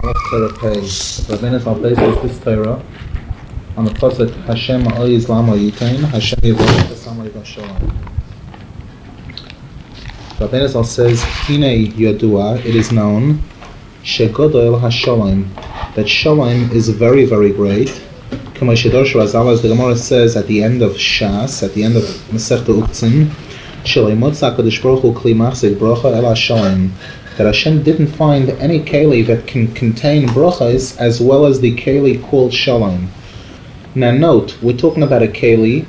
Rabbeinu al Beis this Torah on the pasuk Hashem Ha'oz Lama Yitain Hashem Yivot Hashem Yivot Shalom. Rabbeinu al says Hine Yodua, it is known Shegodol HaShalom, that Shalom is very, very great. K'moshedosh Razal, as the Gemara says at the end of Shas, at the end of Masechta Uktzin, Shalom Motzah Kadosh Baruch Hu Kli Machzik Bracha El Shalom, that Hashem didn't find any keli that can contain brachas as well as the keli called Shalom. Now note, we're talking about a keli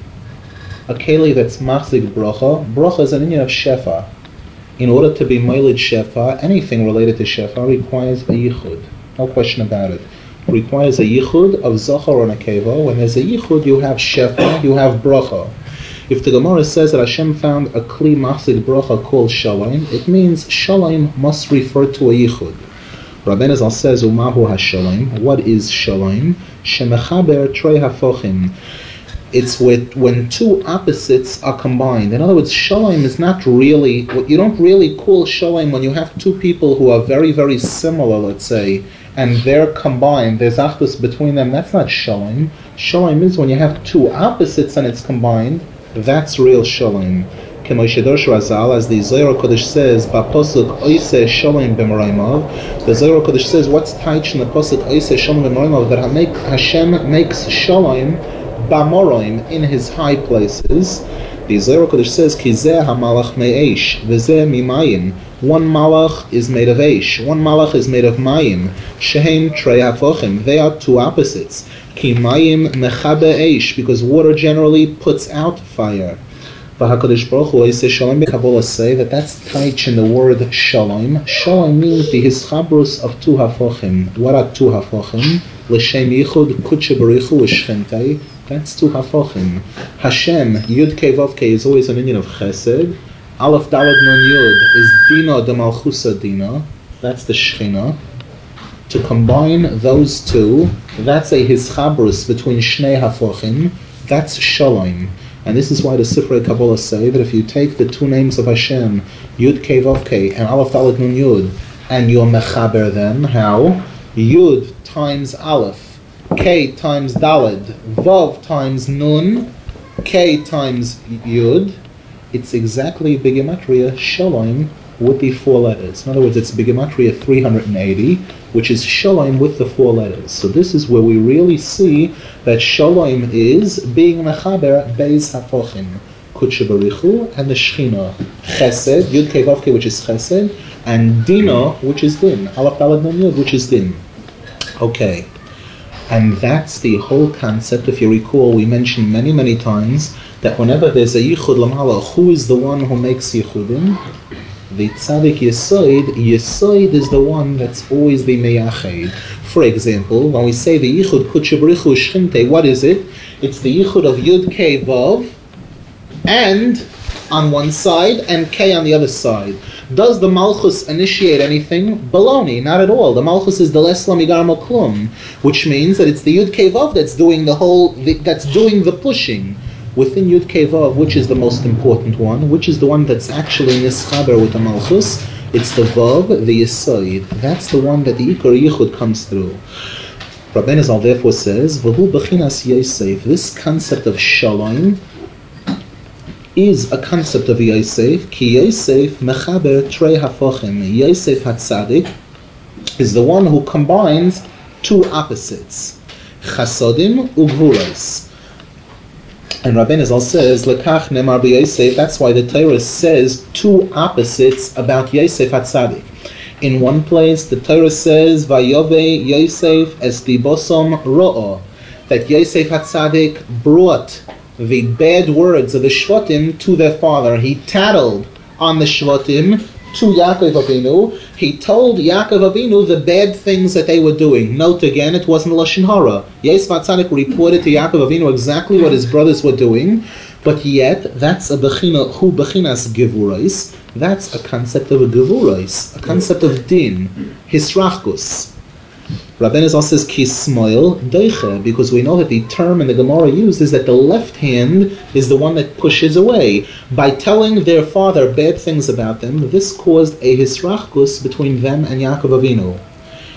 that's machzik bracha. Bracha is an inyan of shefa. In order to be moiled shefa, anything related to shefa requires a yichud. No question about it. It requires a yichud of zachar or nekeva. When there's a yichud, you have shefa, you have bracha. If the Gemara says that Hashem found a kli machzik bracha called Shalom, it means Shalom must refer to a yichud. Rabbeinu Zal says, Umahu HaShalom. What is Shalom? Shemechaber trei hafochim. It's when two opposites are combined. In other words, Shalom is not really, you don't really call Shalom when you have two people who are very, very similar, let's say, and they're combined, there's achdus between them. That's not Shalom. Shalom is when you have two opposites and it's combined. That's real Shalom. K'moshedosh Razal, as the Zohar Kodesh says, B'posuk Oiseh Shalom b'Moraymav. The Zohar Kodesh says, what's taich in the posuk Oiseh Shalom b'Moraymav? That Hashem makes Shalom b'Moraim, in His high places. The Zohar Kodesh says, Kizeh hamalach me'esh, v'zeh mimayim. One malach is made of Eish, one malach is made of Mayim. Shehem trei hafochim. They are two opposites. Ki mayim mechabe Eish, because water generally puts out fire. HaKadosh Baruch Hu says Shalom Kabbalah say that's taich in the word Shalom. Shalom means the hischabrus of two hafochim. What are two hafochim? L'shem yichud kudshe barichu u'shchentei. That's two hafochim. Hashem Yud Kei Vav Kei is always an inyan of Chesed. Aleph Daled Nun Yud is Dina de Malchusa Dina. That's the Shechina. To combine those two, that's a hischabrus between Shnei hafochim. That's Shalom. And this is why the Sifrei Kabbalah say that if you take the two names of Hashem, Yud Kei Vav Kei and Aleph Daled Nun Yud, and you're mechaber them, how? Yud times Aleph, Kei times Daled, Vav times Nun, Kei times Yud. It's exactly Bigematria Shalom with the four letters. In other words, it's Bigematria 380, which is Shalom with the four letters. So this is where we really see that Shalom is being mechaber beis hafochim, kudshe barichu, and the Shechina, Chesed, Yud Kei Vav Kei, which is Chesed, and Dina, which is Din, Aleph Daled Nun Yud, which is Din. Okay, and that's the whole concept. If you recall, we mentioned many, many times that whenever there's a yichud lamala, who is the one who makes yichudim? The tzaddik Yesoid is the one that's always the meyached. For example, when we say the yichud kudshe barichu shchinte, what is it? It's the yichud of Yud Kei Vav, and on one side, and Kei on the other side. Does the Malchus initiate anything? Baloney, not at all. The Malchus is the Lesla Migar Maklum, which means that it's the Yud Kei Vav that's doing that's doing the pushing. Within Yud Kei Vav, which is the most important one, which is the one that's actually nischaber with the Malchus, it's the Vav, the Yesoid. That's the one that the Ikar Yichud comes through. Rabbeinu Zal therefore says, V'hu b'chinas Yosef, this concept of Shalom is a concept of Yosef, ki Yosef mechaber trei hafochim. Yosef HaTzadik is the one who combines two opposites, Chasodim u'Gvuros. And Rabbeinu Zal says, Lekach nemar b'Yosef, that's why the Torah says two opposites about Yosef HaTzadik. In one place, the Torah says, Vayove Yosef es libosom ro'o, that Yosef HaTzadik brought the bad words of the Shvatim to their father. He tattled on the Shvatim to Yaakov Avinu. He told Yaakov Avinu the bad things that they were doing. Note again, it wasn't Lashon Hara. Yosef HaTzadik reported to Yaakov Avinu exactly what his brothers were doing, but yet that's a bechina, hu bechinas gevurais. That's a concept of a gevurais, a concept of din, hisrachkus. Rabbeinu Zal says kismoil deiche, because we know that the term in the Gemara used is that the left hand is the one that pushes away. By telling their father bad things about them, this caused a hisrachkus between them and Yaakov Avinu.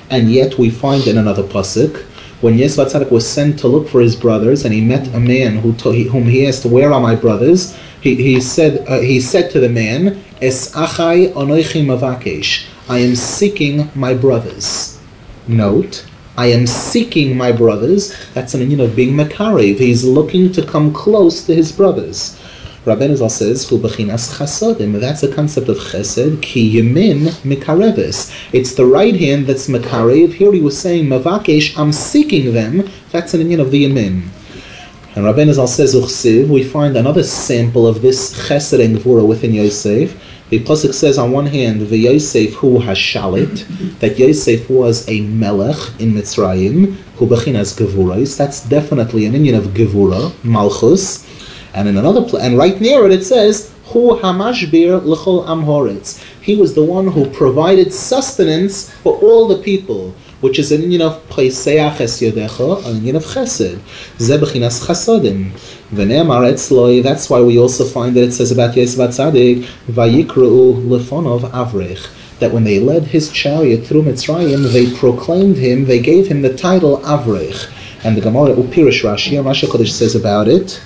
And yet we find in another pasuk, when Yosef HaTzadik was sent to look for his brothers, and he met a man whom he asked, "Where are my brothers?" He said to the man, "Es achai anochi mavakesh." I am seeking my brothers. Note, I am seeking my brothers. That's an union of being makarev. He's looking to come close to his brothers. Rabbeinu Zal says, "Hu bechinas chasodim." That's a concept of chesed. Ki yemin mikareves. It's the right hand that's makarev. Here he was saying, "Mavakesh." I'm seeking them. That's an union of the yemin. And Rabbeinu Zal says, "Uchsiv." We find another sample of this chesed and gvura within Yosef. The pasuk says on one hand, "V'Yosef hu hashalit," that Yosef was a melech in Mitzrayim. Hu bechinas gevurais. That's definitely an union of gevura, malchus. And in another and right near it says, "Hu hamashbir l'chol am horetz." He was the one who provided sustenance for all the people, which is an union of peiseach es yodecha, an union of chesed. Ze bechinas chasodim. V'ne'amar etzloi. That's why we also find that it says about Yosef HaTzadik, "Vayikru lefonov avrech." That when they led his chariot through Mitzrayim, they proclaimed him, they gave him the title Avrech. And the Gemara Upirish Rashi, Rashi HaKodesh says about it,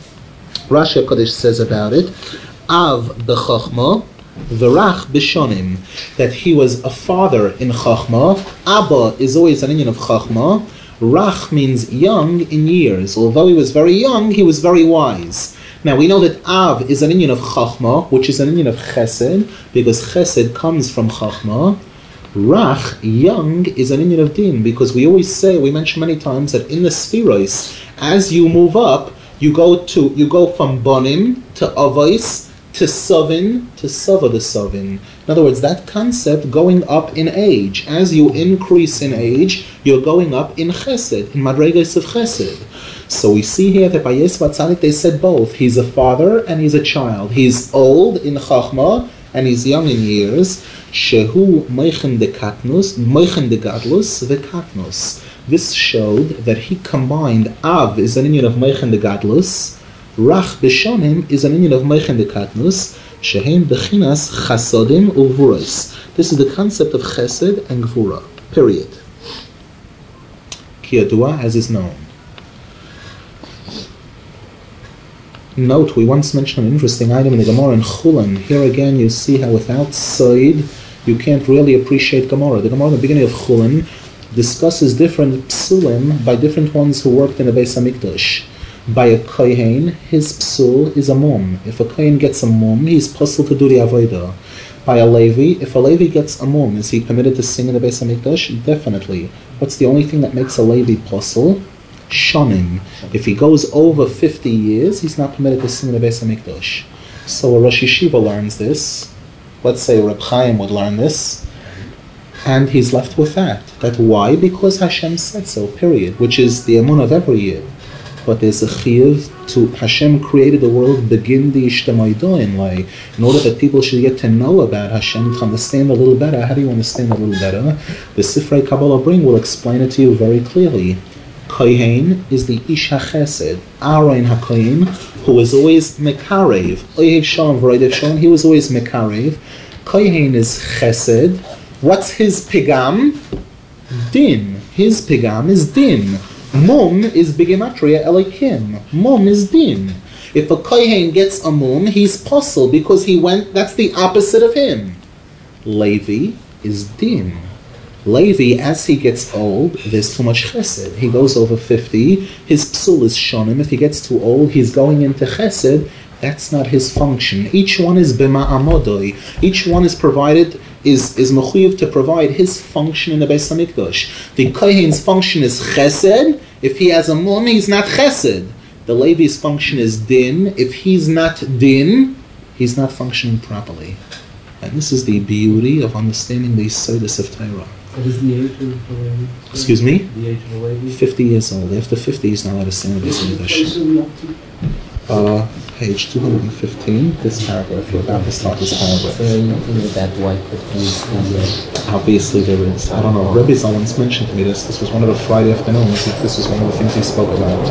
Av b'chochma, v'rach b'shonim, that he was a father in Chochma. Abba is always an union of Chochma. Rach means young in years. Although he was very young, he was very wise. Now we know that Av is an union of Chochma, which is an union of Chesed, because Chesed comes from Chochma. Rach, young, is an union of Din, because we mention many times that in the Spheros, as you move up, you go from Bonim to Avos to Sovin to Sova the Sovin. In other words, that concept going up in age. As you increase in age, you're going up in Chesed, in Madregas of Chesed. So we see here that by Yosef HaTzadik they said both. He's a father and he's a child. He's old in Chachma and he's young in years. Shehu Meichen de Katnus, Meichen de Gadlus, the Katnus. This showed that he combined Av is an union of Meichen de Gadlus, Rach B'Shonim is an union of Meichen de Katnus, Shehem Bechinas Chasodim Uvuros. This is the concept of Chesed and Gvura. Period. Ki Yadua, as is known. Note, we once mentioned an interesting item in the Gemara in Chulin. Here again you see how without Soid you can't really appreciate Gemara. The Gemara in the beginning of Chulin discusses different psulim by different ones who worked in the Beis HaMikdash. By a kohen, his psul is a mum. If a kohen gets a mum, he's puzzled to do the avodah. By a Levi, if a Levi gets a mum, is he permitted to sing in the Beis HaMikdash? Definitely. What's the only thing that makes a Levi puzzle? Shonim. If he goes over 50 years, he's not permitted to sing in the Beis HaMikdash. So a Rosh Yeshiva learns this. Let's say Reb Chaim would learn this. And he's left with that. Why? Because Hashem said so, period. Which is the emun of every year. But there's a chiyuv to Hashem created the world begin the ishtamaydoin way. In order that people should get to know about Hashem, to understand a little better. How do you understand a little better? The Sifrei Kabbalah Bring will explain it to you very clearly. Kohen is the Ish HaChesed, Aaron HaKohen, who was always Mekarev. Oyev Shalom V'Roidev Shalom, he was always Mekarev. Kohen is Chesed. What's his pigam? Din. His pigam is din. Mum is bigematria elikim. Mum is din. If a kohen gets a mum, he's puzzled because that's the opposite of him. Levi is din. Levi, as he gets old, there's too much chesed. He goes over 50, his psul is shonim. If he gets too old, he's going into chesed. That's not his function. Each one is bima amodoi. Each one is provided, is mechuyev to provide his function in the Beis HaMikdash. The kohen's function is chesed. If he has a mum, he's not chesed. The Levi's function is din. If he's not din, he's not functioning properly. And this is the beauty of understanding the Yesodus of Torah. What is the age of the Levi? Excuse me? The age of the Levi? 50 years old. After 50, he's not allowed to stand in the Beis HaMikdash. Page 215, this paragraph. You're about to start this paragraph. So anything about why 15 is Obviously there is. I don't know. Rebbe Zal once mentioned to me this. This was one of the Friday afternoons. This was one of the things he spoke about.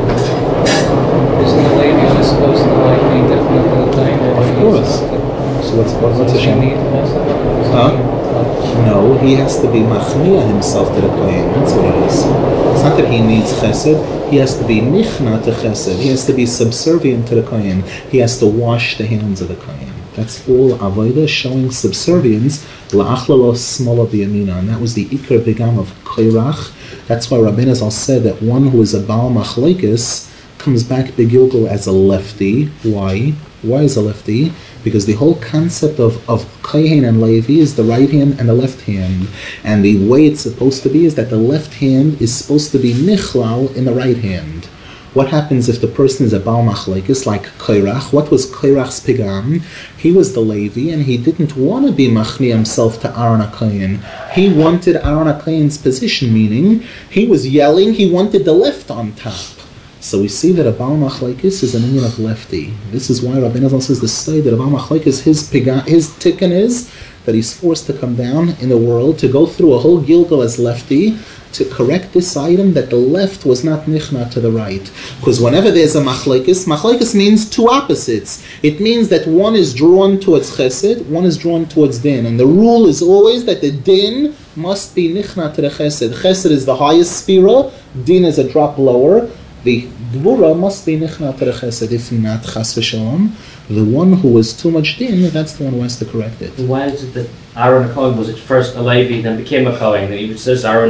Isn't the Levi supposed to be definitely time? Of course. So what's Does he Hashem? need also? Huh? No, he has to be machnia himself to the kohen. That's what it is. It's not that he needs chesed. He has to be nichna to chesed. He has to be subservient to the kohen. He has to wash the hands of the kohen. That's all avodah, showing subservience. La'achlalo smola b'yamina, and that was the ikar bigam of Korach. That's why Rabbeinu Zal said that one who is a Baal Machlekes comes back begilgul as a lefty. Why? Why is a lefty? Because the whole concept of Kohen and Levi is the right hand and the left hand. And the way it's supposed to be is that the left hand is supposed to be nichlal in the right hand. What happens if the person is a Baal Machlekes, like Korach? What was Korach's pigam? He was the Levi, and he didn't want to be machni himself to Aaron HaKohen. He wanted Aaron HaKohen's position, meaning he was yelling, he wanted the left on top. So we see that a Baal Machlekes is an union of lefty. This is why Rabbeinu Zal says the study that a Baal Machlekes, his tikkun is that he's forced to come down in the world to go through a whole Gilgal as lefty, to correct this item that the left was not nichna to the right. Because whenever there's a machlekes means two opposites. It means that one is drawn towards chesed, one is drawn towards din. And the rule is always that the din must be nichna to the chesed. Chesed is the highest sphira, din is a drop lower. The gvura must be nichna to the chesed. If not, chas v'shalom, the one who was too much din, that's the one who has to correct it. Why is it that Aaron HaKohen was at first a Levi, then became a Kohen? Then he says Aaron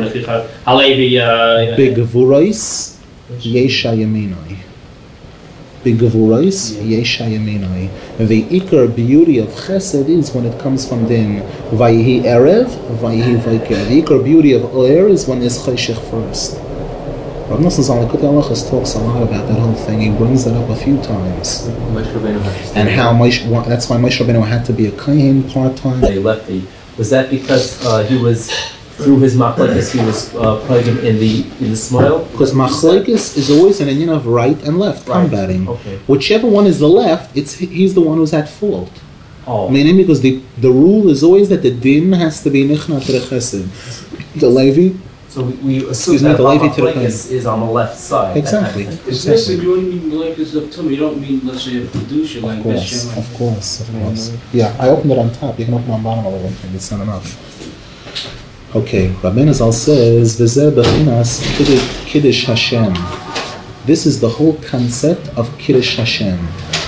HaLevi... Big Gevurais, Yesha Yaminoi. Big Gevurais, Yesha Yaminoi. The ikar beauty of chesed is when it comes from din. Vayihi Erev, Vayihi Vaiker. The ikar beauty of Oer is when there's cheshech first. Rav Nosson Zal Likutei Halachos talks a lot about that whole thing. He brings that up a few times. And how that's why Moshe Rabbeinu had to be a kohen part-time. They lefty. Was that because he was through his machlekes he was putting him in the smile? Because machlekes is always an union of right and left combating. Okay. Whichever one is the left, he's the one who's at fault. Oh. Meaning because the rule is always that the din has to be nichna to the chesed. The Levi. So we assume that machlekes is on the left side. Exactly. Especially if you only mean machlekes of tumah, you don't mean, let's say, a kedusha like this. Of course. Yeah, I opened it on top. You can open it on bottom a little. It's not enough. Okay, Rabbeinu Zal says, "V'zeh b'chinas kiddush Hashem." This is the whole concept of kiddush Hashem.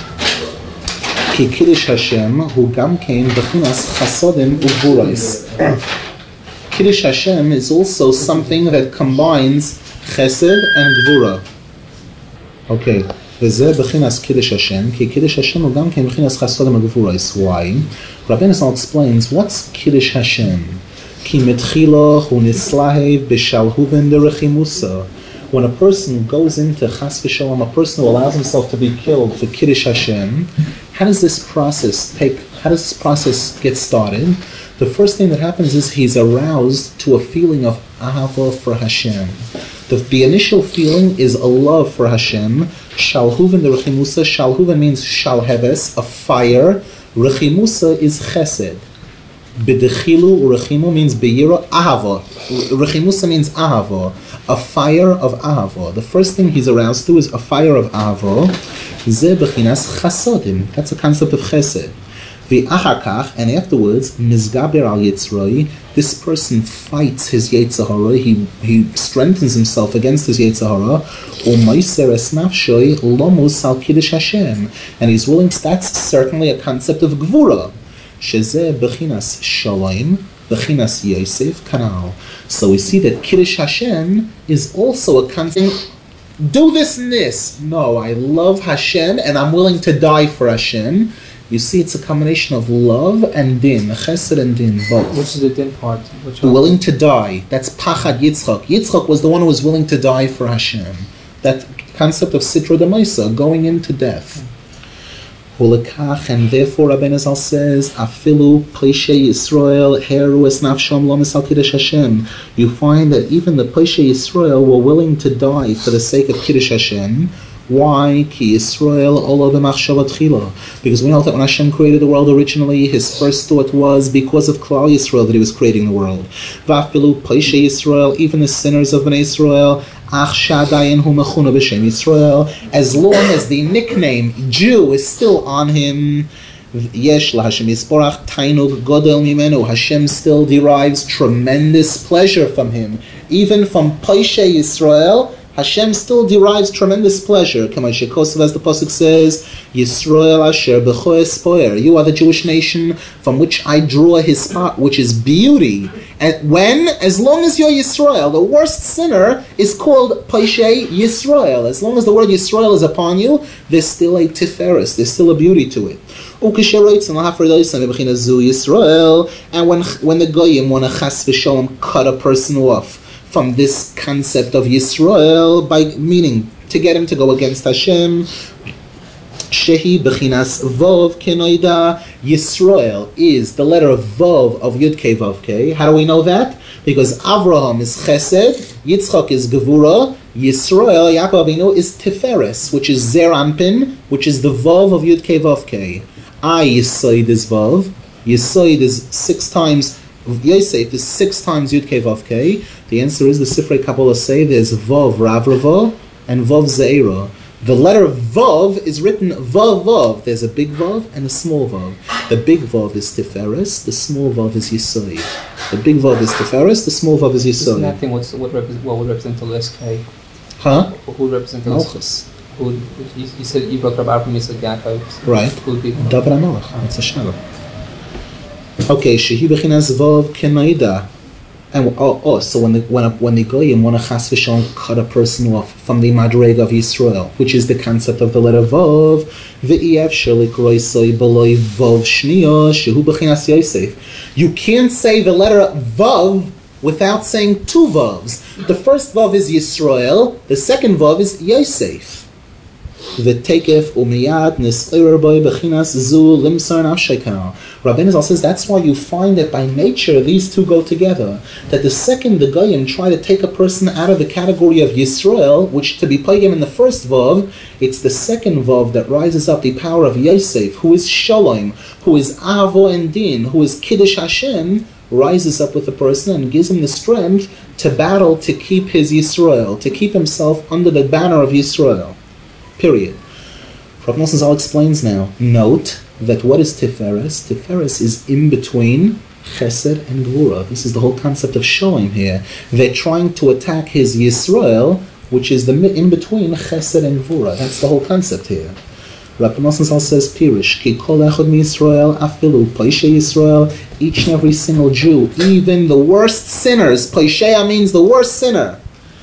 Ki kiddush Hashem hu gam kein b'chinas chasodim u'gvurais. Kiddush Hashem is also something that combines chesed and gvura. Okay, v'zeh b'chinas kiddush Hashem, ki kiddush Hashem hu gam kein b'chinas chasodim u'gvurais. Why? Rabbeinu Zal explains what's kiddush Hashem. Ki mitchila hu nislahev b'shalhuven derechimusa. When a person goes into chas v'shalom, a person who allows himself to be killed for kiddush Hashem, how does this process get started? The first thing that happens is he's aroused to a feeling of ahava for Hashem. The initial feeling is a love for Hashem. Shalhuven derechimusa. Shalhuven means shalheves, a fire. Rechimusa is chesed. B'dechilu urechimu means beyira ahava. Rechimusa means ahava, a fire of ahava. The first thing he's aroused to is a fire of ahava. Ze b'chinas chasodim. That's a concept of chesed. V'achar and afterwards, mizgaber al yitzroi. This person fights his yetzer hara. He strengthens himself against his yetzer hara. U'maiser es nafshoi lomus al kiddush Hashem. And he's willing. That's certainly a concept of gvura. Shezeh b'chinas shalom, b'chinas Yosef kanal. So we see that Kiddush Hashem is also a concept. Do this and this. No, I love Hashem and I'm willing to die for Hashem. You see, it's a combination of love and din, chesed and din, both. Which is the din part? Willing to die. That's Pachad Yitzchak. Yitzchak was the one who was willing to die for Hashem. That concept of Sitra D'Maisa, going into death. And therefore Rabbeinu Zal says, Afilu Pleishei Yisrael Heru es nafshom lo misal kiddush Hashem. You find that even the Pleishei Yisrael were willing to die for the sake of Kiddush Hashem. Why? Ki Yisrael ola b'machshava tchila. Because we know that when Hashem created the world originally, His first thought was because of Klal Yisrael that He was creating the world. V'afilu Pleishei Yisrael, even the sinners of Bnei Yisrael, Ach Shadayin hu mechuna b'shem Yisrael, as long as the nickname Jew is still on him, Yesh laHashem Yisborach tainug godel mimenu. Hashem still derives tremendous pleasure from him. Even from Paishe Yisrael, Hashem still derives tremendous pleasure. Kamay Shekosav, as the pasuk says, Yisrael asher b'cho espoer. You are the Jewish nation from which I draw his spot, which is beauty. And as long as you're Yisrael, the worst sinner is called Paishe Yisrael. As long as the word Yisrael is upon you, there's still a tiferes, there's still a beauty to it. And when the Goyim want to chas v'sholom cut a person off from this concept of Yisrael, by meaning to get him to go against Hashem, Shehi Bechinas Vov Kenoida. Yisrael is the letter of Vov of Yud Kei Vav Kei. How do we know that? Because Avraham is Chesed, Yitzchak is Gevura, Yisrael, Yaakov Avinu, is Tiferes, which is Zer Anpin, which is the Vov of Yud Kei Vav Kei. Yisoid is Vav. Yisoid is 6 times. Yosef is 6 times Yud Kei Vav Kei. The answer is the Sifrei Kabbalah say there's Vav Ravrava and Vav Zeira. The letter Vav is written Vav Vav. There's a big Vav and a small Vav. The big Vav is Tiferes, the small Vav is Yisoid. The big Vav is Tiferes, the small Vav is Yisoid. Isn't that thing what would represent the less K? Huh? Who would represent the less? You said you brought Rabbi from Yitzchak Yaakov. Right. Who would be? David HaMelech. It's a shadow. Okay, Shehi Bechinas Vav Kenoida. And so when the Goyim want to chas v'shalom cut a person off from the madrega of Yisrael, which is the concept of the letter Vav, v'iev shelik roisoi b'loi Vav shniya shehu b'chinas Yosef. You can't say the letter Vav without saying 2 Vavs. The first Vav is Yisrael, the second Vav is Yosef. V'tekef umiyad nis'oyer boi b'chinas zu limsar nafshekah. Rabbeinu Zal says that's why you find that by nature these two go together. That the second the Goyim try to take a person out of the category of Yisrael, which to be payim in the first Vav, it's the second Vav that rises up the power of Yosef, who is Shalom, who is Avo and Din, who is Kiddush Hashem, rises up with the person and gives him the strength to battle to keep his Yisrael, to keep himself under the banner of Yisrael. Period. Rav Nosson Zal explains now. Note that what is Tiferes? Tiferes is in between Chesed and Gvura. This is the whole concept of Shalom here. They're trying to attack his Yisrael, which is the in between Chesed and Gvura. That's the whole concept here. Rav Nosson Zal says, Pirish, Ki kol echad miYisrael, afilu Paishe Yisrael, each and every single Jew, even the worst sinners, Paisheya means the worst sinner,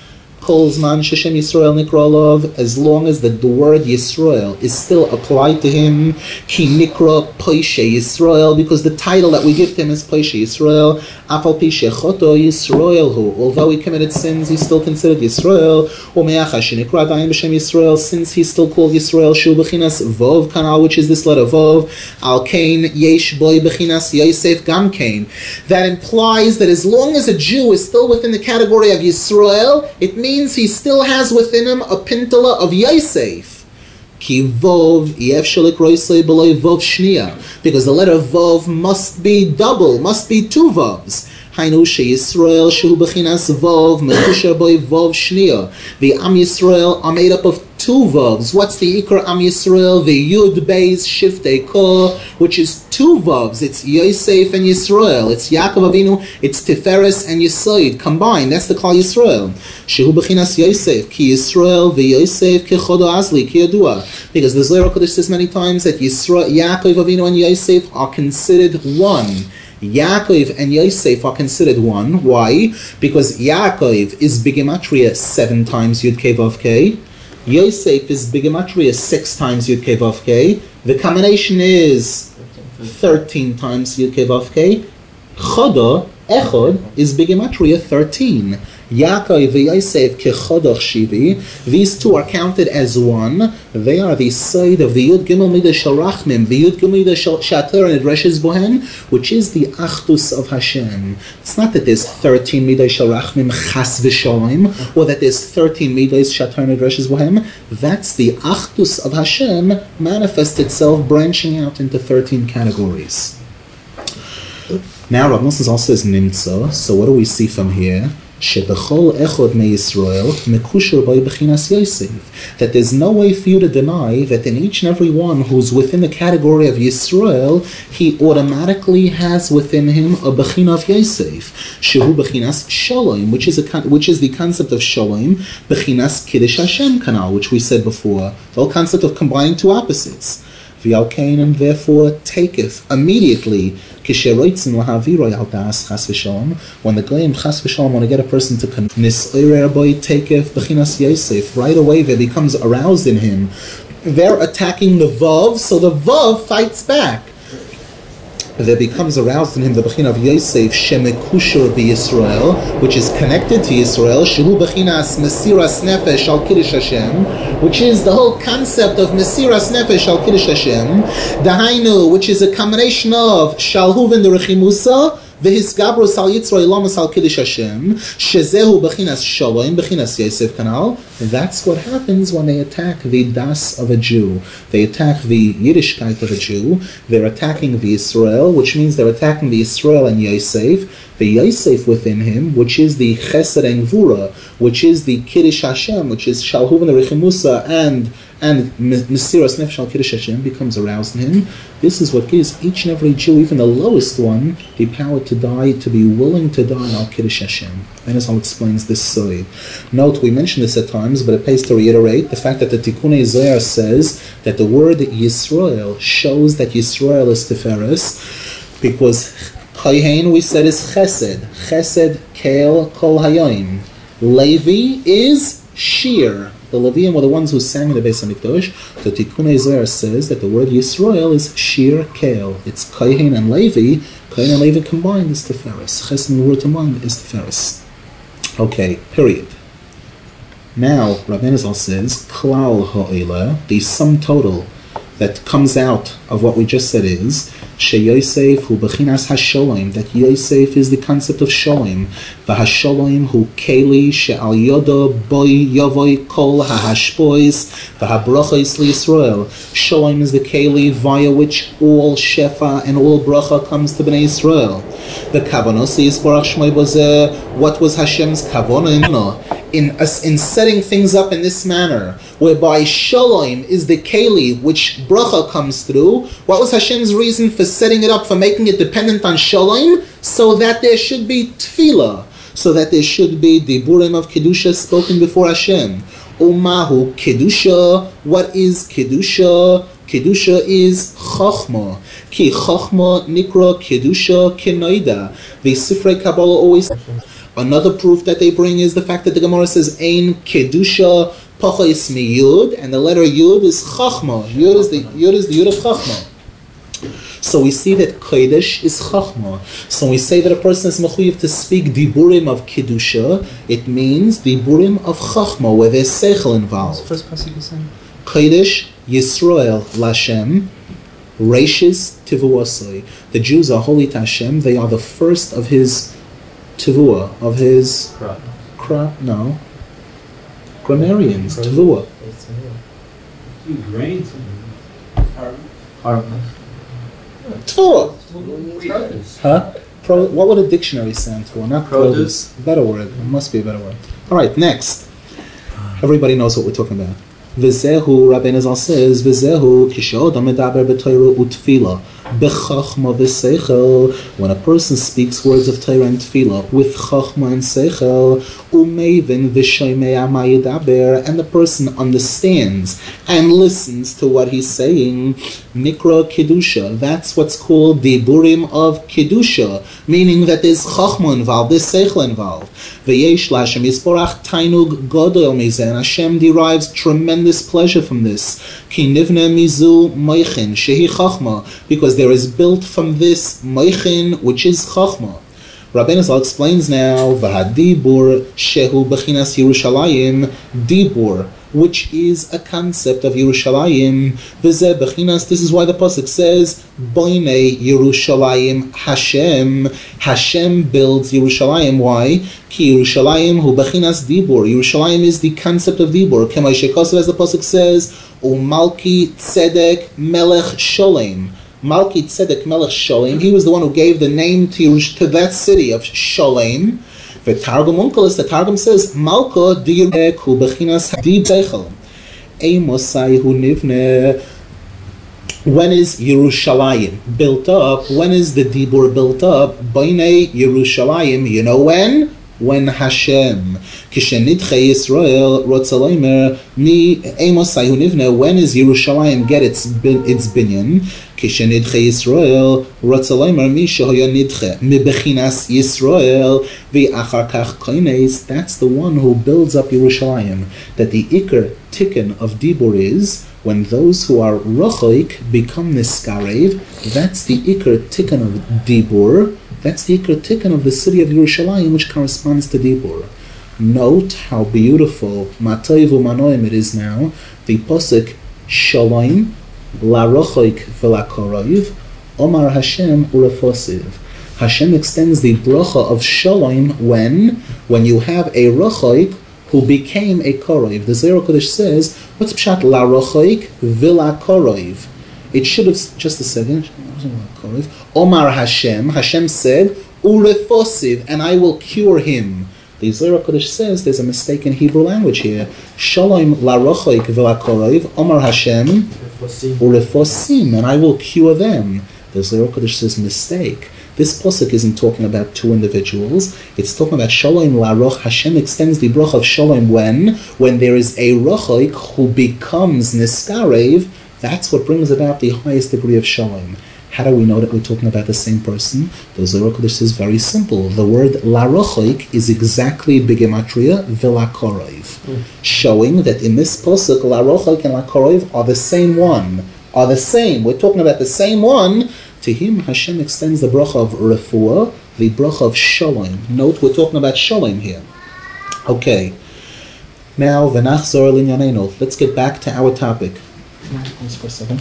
Kolzman Sheshem Yisrael Nikra Alav, as long as the word Yisrael is still applied to him, Ki Nikra Paishe Yisrael, because the title that we give to him is Paishe Yisrael, Afal Pi Shechoto Yisrael Hu, although he committed sins, he's still considered Yisrael, Umeacha Shenikra Daim B'Shem Yisrael, since he's still called Yisrael, Shu B'chinas Vov Kanal, which is this letter Vov, Al Kain Yesh Boy B'chinas Yosef Gam Kain. That implies that as long as a Jew is still within the category of Yisrael, it means he still has within him a pintala of Yosef. Ki Vov Yef Shalik Roisei B'loi Vov Shniya, because the letter Vov must be double, must be 2 Vovs. Hainu She Yisrael Shu B'chinas Vov Mechusha B'oi Vov Shniya. The Am Yisrael are made up of 2 Vovs. What's the Ikar Am Yisrael? The Yud Beis Shiftei Ko, which is 2 Vovs. It's Yosef and Yisrael. It's Yaakov Avinu. It's Tiferes and Yisoid combined. That's the Klal Yisrael. Shehu B'chinas Yosef Ki Yisrael v'Yosef Ki Chodo Azli Ki Yadua. Because the Zohar Kodesh says many times that Yaakov Avinu and Yosef are considered one. Yaakov and Yosef are considered one. Why? Because Yaakov is Bigematria 7 times Yud Kei Vav Kei. Yosef is Bigematria 6 times Yud Kei Vav Kei. The combination is 13 times Yud Kei Vav Kei. Chodo, Echod, is Bigematria 13. Yaakov v'Yosef kechodach shivi. These 2 are counted as 1. They are the side of the Yud Gimel Midah Shel Rachmim, the Yud Gimel Midah Shel Shater and Reshes Bohen, which is the Achdus of Hashem. It's not that there's 13 Midah Shel Rachmim Chas v'Sholem, or that there's 13 Midah Shater and Reshes Bohen. That's the Achdus of Hashem manifests itself branching out into 13 categories. Now Rav Nosson Zal says Nimtza. So what do we see from here? Shebechol echod me Yisrael mekusher by bechinas Yosef. That there's no way for you to deny that in each and every one who's within the category of Yisrael, he automatically has within him a bechina of Yosef. Shehu bechinas shalom, which is the concept of shalom, bechinas kiddush Hashem kanal, which we said before. The whole concept of combining two opposites. V'yalkein, and therefore taketh immediately. When the Goyim chas v'shalom want to get a person to nis'orer boy taketh b'chinas Yosef, right away there becomes aroused in him. They're attacking the Vav, so the Vav fights back. There becomes aroused in him the bechina of Yosef shemekusher b'Yisrael, which is connected to Yisrael, shehu bechinas mesiras nefesh al kiddush Hashem, which is the whole concept of mesiras nefesh al kiddush Hashem, dahainu, which is a combination of shalhuven derechimusa v'hisgabrus al yitzro ilamas al kiddush Hashem, shezehu bechinas shalom bechinas Yosef kanal. That's what happens when they attack the das of a Jew. They attack the Yiddishkeit of a Jew. They're attacking the Yisrael, which means they're attacking the Yisrael and Yosef. The Yosef within him, which is the Chesed and Gvura, which is the Kiddush Hashem, which is Shalhuv and Rechimusa and Mesiras Nefesh al Kiddush Hashem, becomes aroused in him. This is what gives each and every Jew, even the lowest one, the power to die, to be willing to die al Kiddush Hashem. And as I'll explains this side. Note, we mentioned this at times, but it pays to reiterate the fact that the Tikkunei Zohar says that the word Yisrael shows that Yisrael is Tiferes, because Chayhein, we said, is Chesed. Chesed, Keel, Kol Hayoim. Levi is Shir. The Leviim were the ones who sang in the Beis HaMikdash. The Tikkunei Zohar says that the word Yisrael is Shir, Keel. It's Chayhein and Levi. Chayhein and Levi combined is Tiferes. Chesed and Gvura combined is Tiferes. Okay, period. Now, Rabbi Nizal says, Klal ha'olah, the sum total that comes out of what we just said is, She Yosef hu bechinas hasholem, that Yosef is the concept of sholem, v'hasholem hu keli she'al yodo boy yovoi kol ha'hashpois v'habrochos liYisrael. Sholem is the keli via which all shefa and all bracha comes to Bnei Yisrael. The kavanos is barach shmoi bozeh. What was Hashem's kavanah in setting things up in this manner, whereby shalom is the keli which bracha comes through? What was Hashem's reason for setting it up, for making it dependent on shalom? So that there should be tefillah, so that there should be diburim of kedusha spoken before Hashem. Umahu kedusha. What is kedusha? Kedusha is chachma. Ki chachma nikra kedusha kenoida. The Sifrei Kabbalah always. Another proof that they bring is the fact that the Gemara says Ein kedusha pachos mi yud, and the letter yud is chachma. Yud is the yud of chachma. So we see that kodesh is chachma. So when we say that a person is mechuyev to speak diburim of kedusha, it means diburim of chachma, where there's seichel involved. What's the first pasuk you saying? Kodesh Yisrael Lashem, Reishis Tivuasai. The Jews are holy to Hashem. They are the first of His Tivua, of His grammarians. Tivua. Grains. Tivua. Huh? What would a dictionary stand for? Not produce. Better word. It must be a better word. All right. Next. Everybody knows what we're talking about. V'zehu, Rabbi Nizal says, V'zehu kishodam medaber b'Torah u'tefila b'chachma v'seichel. When a person speaks words of Torah and tefillah with chachma and seichel, u'meiven v'shoymei ma yedaber, and the person understands and listens to what he's saying, mikra kedusha. That's what's called diburim of kedusha, meaning that there's chachma involved, there's seichel involved. V'yesh l'Hashem yisborach tainug godol mizeh, and Hashem derives tremendous pleasure from this. Ki nivne mizu moichin shehi chachma, because there is built from this moichin, which is chachma. Rabbeinu Zal explains now, v'hadibur shehu bechinas Yerushalayim, dibur, which is a concept of Yerushalayim. V'zeh bechinas, this is why the pasuk says, Boinei Yerushalayim Hashem. Hashem builds Yerushalayim. Why? Ki Yerushalayim hu bechinas dibur. Yerushalayim is the concept of dibur. Kemay shekosav, as the pasuk says, Umalki Tzedek Melech Sholem. Malki Tzedek Melech Sholem. He was the one who gave the name to that city of Sholem. The Targum Onkelos, the Targum says, Malka direk hu bechinas dib zeichel. Eimosai hu nivne. When is Yerushalayim built up? When is the Dibur built up? Bainei Yerushalayim, you know when? When Hashem. Kishenidche Yisrael Rotzalaimer Mi Eimosai hu nivne. When is Yerushalayim get its binyan? Kishenidche Yisrael Rotzalaimer Mi shehoya nidche Mi bechinas Yisrael V'achar kach koines. That's the one who builds up Yerushalayim. That the Iker Tikkun of Dibur is when those who are rochoik become niskarev. That's the Iker Tikkun of Dibur. That's the Iker Tikkun of the city of Yerushalayim, which corresponds to Dibur. Note how beautiful Matayv u'Manoim it is now. The posuk Shalom la rochoik v'la koroiv Omar Hashem urefosiv. Hashem extends the bracha of Shalom when you have a rochoik who became a koroiv. The Zohar Kodesh says, what's pshat la rochoik v'la koroiv? It should have, just a second, Omar Hashem said, urefosiv, and I will cure him. The Zohar Kodesh says there's a mistake in Hebrew language here. Shalom la rochoik v'la koroiv, Omar Hashem urefosim, and I will cure them. The Zohar Kodesh says mistake. This posuk isn't talking about two individuals. It's talking about Shalom la roch. Hashem extends the bracha of Shalom when there is a rochoik who becomes niskarev. That's what brings about the highest degree of Shalom. How do we know that we're talking about the same person? The Zohar Kodesh says very simple. The word la rochoik is exactly bigematria v'la koroiv, showing that in this posuk la rochoik and la koroiv are the same one. Are the same. We're talking about the same one. To him, Hashem extends the bracha of refuah, the bracha of shalom. Note, we're talking about shalom here. Okay. Now, v'nachzor l'inyanenu. Let's get back to our topic. Pause for a second.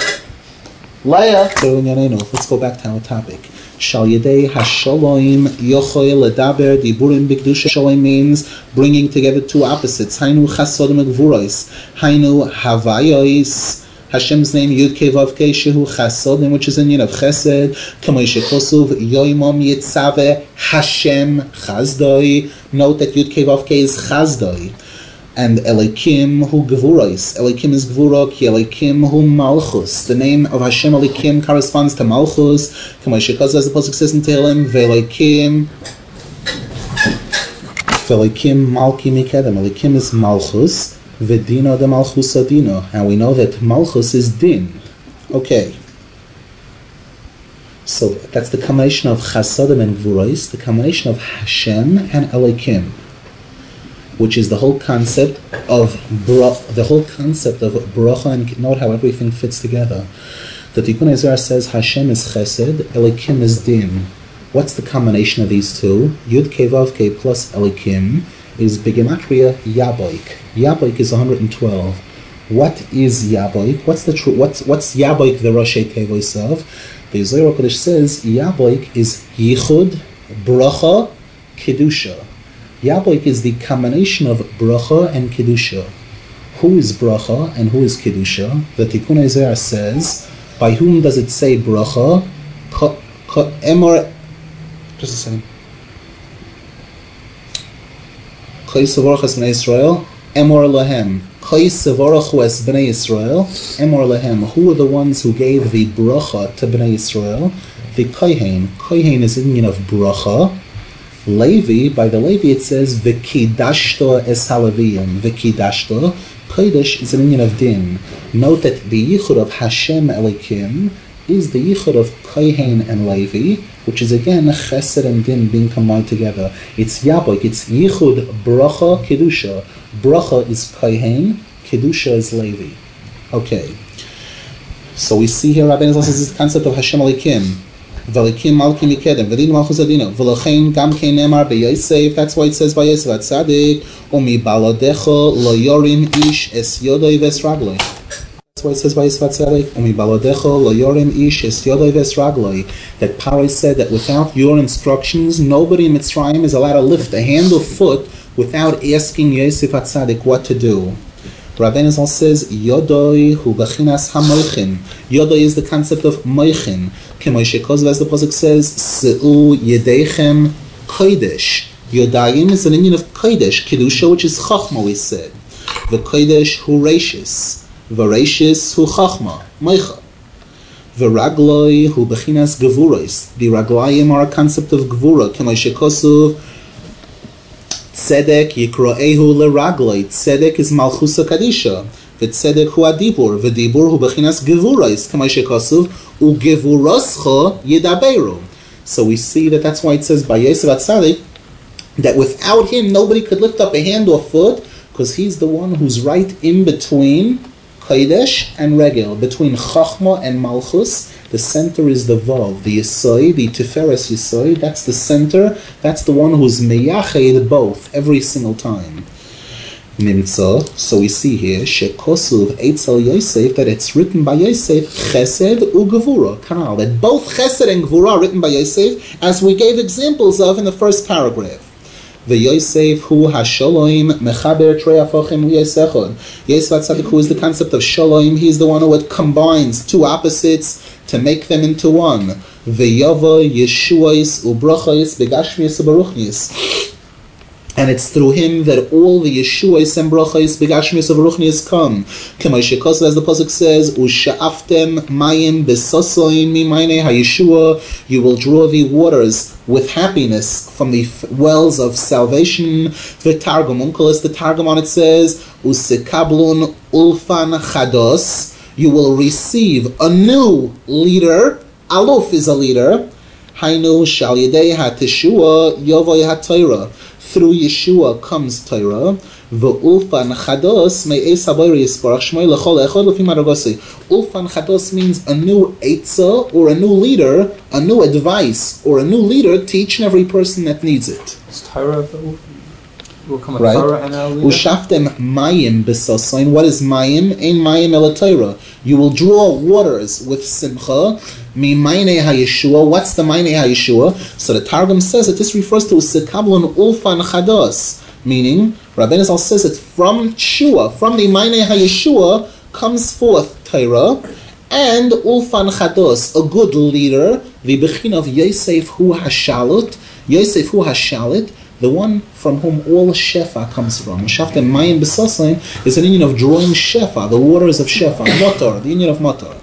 Let's go back to our topic. Shal yedei hashalom yochoi ledaber diburim b'kedusha. Shalom means bringing together two opposites. Hainu chasodim gvuros. Hainu havayos. Hashem's name Yud Kei Vav Kei Shehu Chasodim, which is in Yin of Chesed. Kamei Shekosuv Yoimom Yitzave Hashem Chazdoi. Note that Yud Kei Vav Kei is Chazdoi. And Elikim Hu Gvuros. Elikim is Gvuro, Ki Elikim Hu Malchus. The name of Hashem Elikim corresponds to Malchus. Kamei Shekosuv, as the Pasuk says in Tehillim, Ve'elikim Malki Mikedem. Elikim is Malchus. V'dino de Malchus Adino. And we know that Malchus is Din. Okay. So that's the combination of Chasadim and Gvuros, the combination of Hashem and Elikim, which is the whole concept of bracha, and note how everything fits together. The Tikkun Ezra says Hashem is Chesed, Elikim is Din. What's the combination of these two? Yud Kei Vav Kei plus Elikim is Begematria Yaboik. Yaboik is 112. What is Yaboik? What's Yaboik, the Roshei Tevos of? The Zohar Kodesh says Yaboik is Yichud, Bracha, Kedusha. Yaboik is the combination of Bracha and Kedusha. Who is Bracha and who is Kedusha? The Tikkun Zohar says, by whom does it say Bracha? Just a second. Koi Sevorachas Bnei Yisrael, Emor Lahem. Koi Sevorachues Bnei Yisrael, Emor Lahem. Who are the ones who gave the bracha to Bnei Yisrael? The Kohen. Kohen is in union of bracha. Levi, by the Levi it says, V'kidashto es halaviyim. V'kidashto. Kodesh is an union of din. Note that the yichud of Hashem Elikim is the yichud of Kohen and Levi, which is again Chesed and Din being combined together. It's Yaboik, it's Yichud, Bracha, Kedusha. Bracha is Kohen, Kedusha is Levi. Okay. So we see here, Rabbeinu says this concept of Hashem Elikim. V'elikim malki mikedem, v'din malchus adino, v'lechein gam kein nemar b'Yosef. That's why it says b'Yosef atzadik, u'mi baladecho lo yorim ish es yodoi ves ragloi. That's why it says by Yisvat Umi Baladecho Lo Yorim Ish Es Yodoi Ves Ragloi, that Paro said that without your instructions, nobody in Mitzrayim is allowed to lift a hand or foot without asking Yosef HaTzadik what to do. Rabbeinu Zal says Yodoi Hu Bechinas HaMoichin. Yodoi is the concept of Moichin. K'moshe Kozv, as the pasuk says, Se'u Yedeichem Kodesh. Yodayim is an Indian of Kodesh, Kedusha, which is Chachma, we said. The Kodesh hu Reishis, the Reishis hu Chachma, Meicha. The Ragloi hu Bechinas Gevuros. The Raglayim are a concept of Gevura, K'may shekosuv, Tzedek Yikro'ehu LeRagloi. Tzedek is Malchusa Kadisha. The Tzedek hu Adibur. The Dibur hu Bechinas Gevuros, K'may shekosuv, U Gevuroscha Yedaberu. So we see that's why it says by Yosef HaTzadik that without him nobody could lift up a hand or foot, because he's the one who's right in between Kodesh and Regel, between Chachma and Malchus. The center is the Vav, the Yesod, the Tiferes Yesod. That's the center. That's the one who's meyached both every single time. Nimtza. So we see here Shekosuv Eitzel Yosef, that it's written by Yosef Chesed u Gevura Kanal, that both Chesed and Gevura are written by Yosef, as we gave examples of in the first paragraph. The Yosef hu Hashalom Mechaber Trei Afochim Yosechod. Yosef HaTzadik, who is the concept of Shalom, he is the one who combines two opposites to make them into one. V'yava Yeshuais u'brachais begashmias u'baruchnias. And it's through him that all the Yeshuais and brachais begashmias u'baruchnias come. K'may shekosav, as the pasuk says, u'sha'aftem mayim besosoin mimayne ha'yeshua. You will draw the waters with happiness from the wells of salvation. The Targum Unkelos, the Targum on it says, u'sekablun ulfan chados. You will receive a new leader. Aluf is a leader. Hainu shal yedei ha-teshua yovoy ha-Torah. Through Yeshua comes Torah. Ve'ulfan chados me'es habayri yisparach shmoi l'chol echad l'fi maragosi. Ulfan chados means a new eitzah, or a new leader, a new advice, or a new leader to each and every person that needs it. Is Torah will come a Right. Torah and a leader? Ushaftem mayim b'sosain. What is mayim? Ein mayim el Torah. You will draw waters with simcha. Mi mayne ha'yeshua. What's the mayne ha'yeshua? So the Targum says that this refers to sekablon ulfan chados, meaning Rabbeinu Zal says that from Shua, from the mayne ha'yeshua, comes forth Torah and ulfan chados, a good leader. The bechin of Yosef hu hashalut. Yosef hu hashalut, the one from whom all Shefa comes from. Shaftem mayim b'sosain is an union of drawing Shefa, the waters of Shefa, Motor, the union of Motor.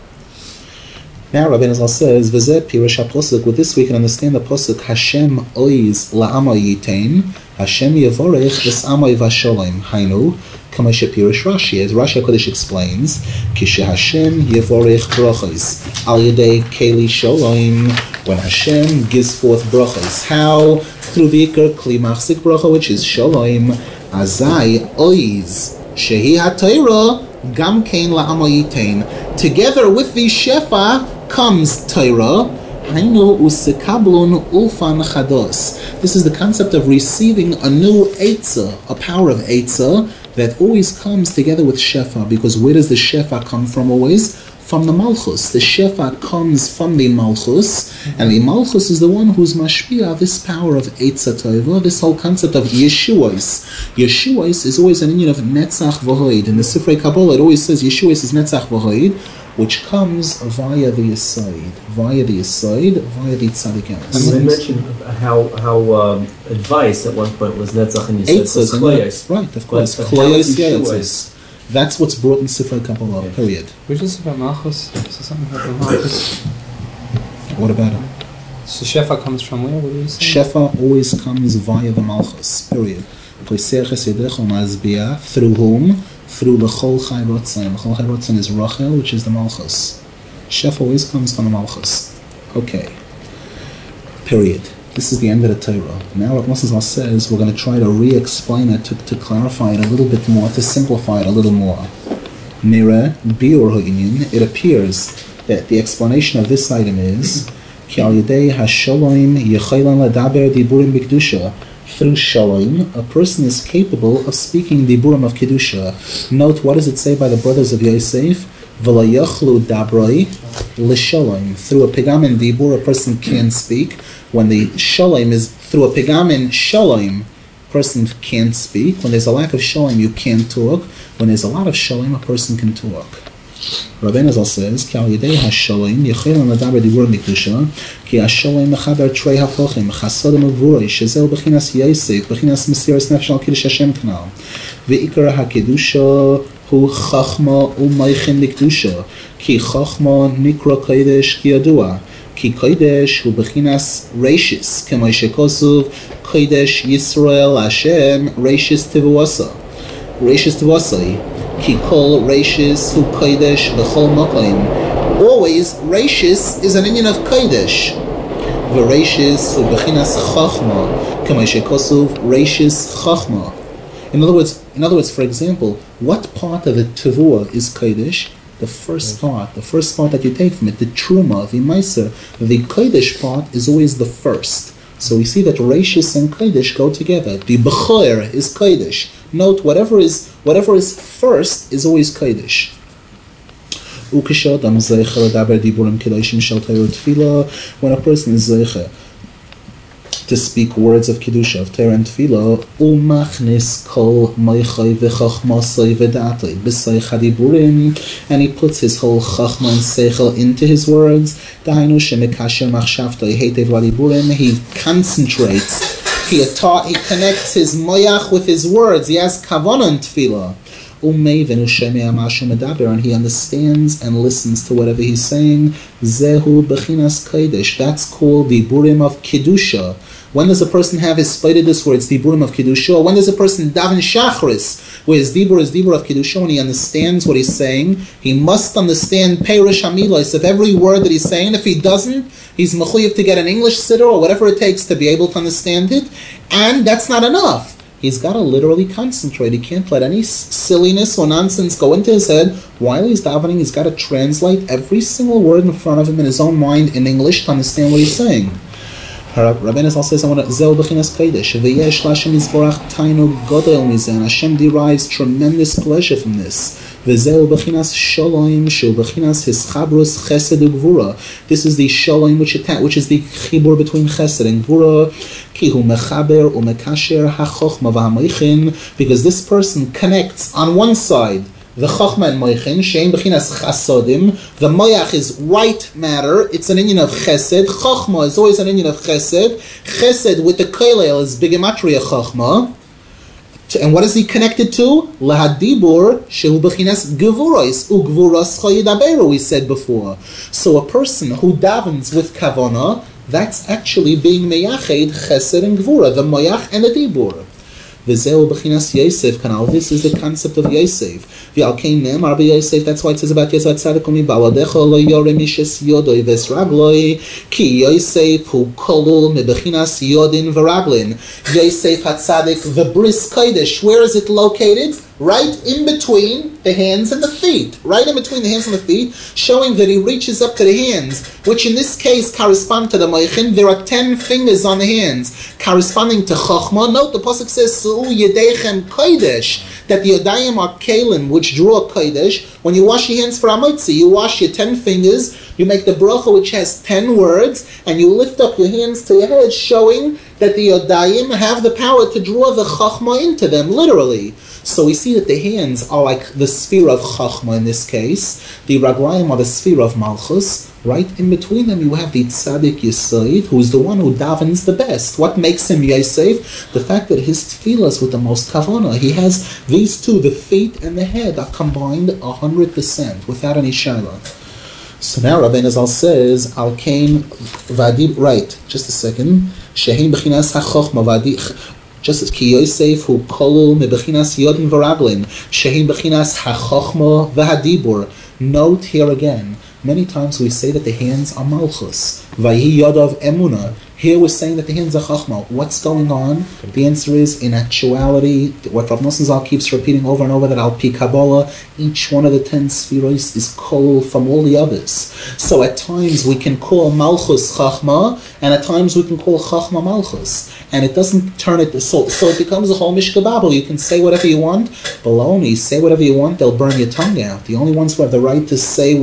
Now Rabbeinu Zal says, V'zeh pirush ha-posuk. With this we can understand the posuk, Hashem oiz la'ama yitain, Hashem yevorech v's'amay v'sholem. Hainu, kama shepirush Rashi. As Rashi HaKodesh explains, Kishe Hashem yevorech brachos, al yedei keli sholem. When Hashem gives forth brachos. How? Through the ikar kli machzik bracha, which is sholem. Azai oiz shehi ha-Torah gam kein la'ama yitain. Together with the shefa comes Torah. Hainu usekablun ulfan chados. This is the concept of receiving a new eitzah, a power of eitzah that always comes together with shefa. Because where does the shefa come from always? From the Malchus. The Shefa comes from the Malchus, and the Malchus is the one who's mashpia, this power of Eitzah Tova, this whole concept of Yeshuais. Yeshuais is always an union of Netzach V'Hoid. In the Sifrei Kabbalah, it always says Yeshuais is Netzach V'Hoid, which comes via the Yesod, via the Tzaddik. You mentioned how advice at one point was Netzach, and you said Eitzah, Kloyos. right, of course. But how is Kloyos, Yeshuais? that's what's brought in Sifrei Kabbalah, period. Which is about Malchus? Is there something about Malchus? What about it? So Shefa comes from where? What do you say? Shefa always comes via the Malchus, period. Through whom? Through L'chol Chai Rotzen. L'chol Chai Rotzen is Rachel, which is the Malchus. Shefa always comes from the Malchus. Okay. Period. This is the end of the Torah. Now what Moshe says, we're going to try to re-explain it, to clarify it a little bit more, to simplify it a little more. Nira, Biur Ha'inyan, it appears that the explanation of this item is Ki al yedei ha-shalom yechaylan ladaber diburim b'kedusha. Through shalom, a person is capable of speaking diburim of kedusha. Note, what does it say by the brothers of Yosef? V'la yachlu dabroi l'shalom. Through a pegamin dibur, a person can speak. When the shalom is through a pegamin shalom, a person can't speak. When there's a lack of shalom, you can't talk. When there's a lot of shalom, a person can talk. Rabbeinu Zal says, Ki al yedei hasholem yechelon ladaber dibur mikdusha, ki hasholem mechaber trei hafochim, chasodim uvuroi, shezeu bechinas Yosef, bechinas mesiras nefesh al kiddush Hashem kanal. Ve'ikar hakedusha hu chachma u'maychin likdusha, ki chachma nikra kodesh ki yadua, ki kodesh hu bechinas reishis, kemay shekosuv, kodesh Yisrael Hashem, reishis tivuasa. Reishis tivuasai. Ki kol reishis hu kodesh b'chol makom. Always, reishis is an Indian of kodesh. V'reishis hu bechinas chachma, k'may shekosuv reishis chachma. In other words, for example, what part of the tevua is kodesh? The first part that you take from it, the truma, the meiser, the kodesh part is always the first. So we see that reishis and kodesh go together. The bechor is kodesh. Note, whatever is first is always kodesh. When a person is zeicha to speak words of kedusha, of Torah and tefillah, umachnis kol moichay v'chachmasay v'datay b'sayich hadiburim, and he puts his whole chachma and seichel into his words. Dahainu shemekasher machshavtay heitev ladiburim. He concentrates. He connects his moyach with his words. He has kavanah in tefillah. And he understands and listens to whatever he's saying. Zehu bechinas kodesh. That's called the burim of kedusha. When does a person have his spaitedus where it's the burim of kedusha? When does a person daven shachris where his dibur is dibur of kedusha? When he understands what he's saying, he must understand perush hamilos of every word that he's saying. If he doesn't, he's mechuyev to get an English siddur or whatever it takes to be able to understand it. And that's not enough. He's got to literally concentrate. He can't let any silliness or nonsense go into his head. While he's davening, he's got to translate every single word in front of him in his own mind in English to understand what he's saying. Rabbeinu Zal says, Zeu bechinas kodesh, v'yesh l'Hashem yizborach tainu godel mizeh, and Hashem derives tremendous pleasure from this. V'zeu bechinas shalom, shu bechinas hischabrus chesed u'gvura. This is the shalom which is the chibur between chesed and gvura. Ki hu mechaber u'mekasher ha'chochma v'ha'moichin, because this person connects on one side the chachma and moichin, shein bechinas chasodim. The moyach is white matter. It's an Indian of chesed. Chachma is always an Indian of chesed. Chesed with the koilel is bigematria chachma. And what is he connected to? Lahadibur shehu bechinas gevuros ugvuros chayidaberu. We said before. So a person who davens with kavana, that's actually being meyached chesed and gvura, the moyach and the dibur. V'zeu b'chinas Yosef kanal. This is the concept of Yosef. V'alkein ne'emar b'Yosef. That's why it says about Yosef tzadikumi baladecha lo yoreh mishes yodoi v'esragloi ki Yosef hu kolul me'b'chinas yodin v'raglin. Yosef hatzadik the bris kodesh. Where is it located? Right in between the hands and the feet. Right in between the hands and the feet, showing that he reaches up to the hands, which in this case correspond to the moichin. There are 10 fingers on the hands, corresponding to chachma. Note the pasuk says, Su'u yedechem kodesh, that the yodayim are kalim, which draw kodesh. When you wash your hands for hamotzi, you wash your 10 fingers, you make the bracha which has 10 words, and you lift up your hands to your head, showing that the yodayim have the power to draw the chachma into them, literally. So we see that the hands are like the sphere of Chachma in this case. The Raglayim are the sphere of Malchus. Right in between them you have the Tzaddik Yesod, who is the one who davens the best. What makes him Yosef? The fact that his tefillah is with the most kavanah. He has these two, the feet and the head, are combined 100% without any shaila. So now Rabbeinu Zal says, Al Kain Vadib, right, just a second. Shehin Bechinas HaChochma Vadib. Just as Ki Yosef hu kolul mebechinas yodin v'raglin, shehin bechinas ha'chochma v'hadibur. Note here again, many times we say that the hands are malchus. Vayi yodav emuna. Here we're saying that the hands are chachma. What's going on? The answer is, in actuality, what Rav Nosson Zal keeps repeating over and over, that al pi Kabbalah, each one of the 10 spheros is kol from all the others. So at times we can call malchus chachma, and at times we can call chachma malchus. And it doesn't turn it, so it becomes a whole mishka babel. You can say whatever you want. Baloney, say whatever you want, they'll burn your tongue out. The only ones who have the right to say what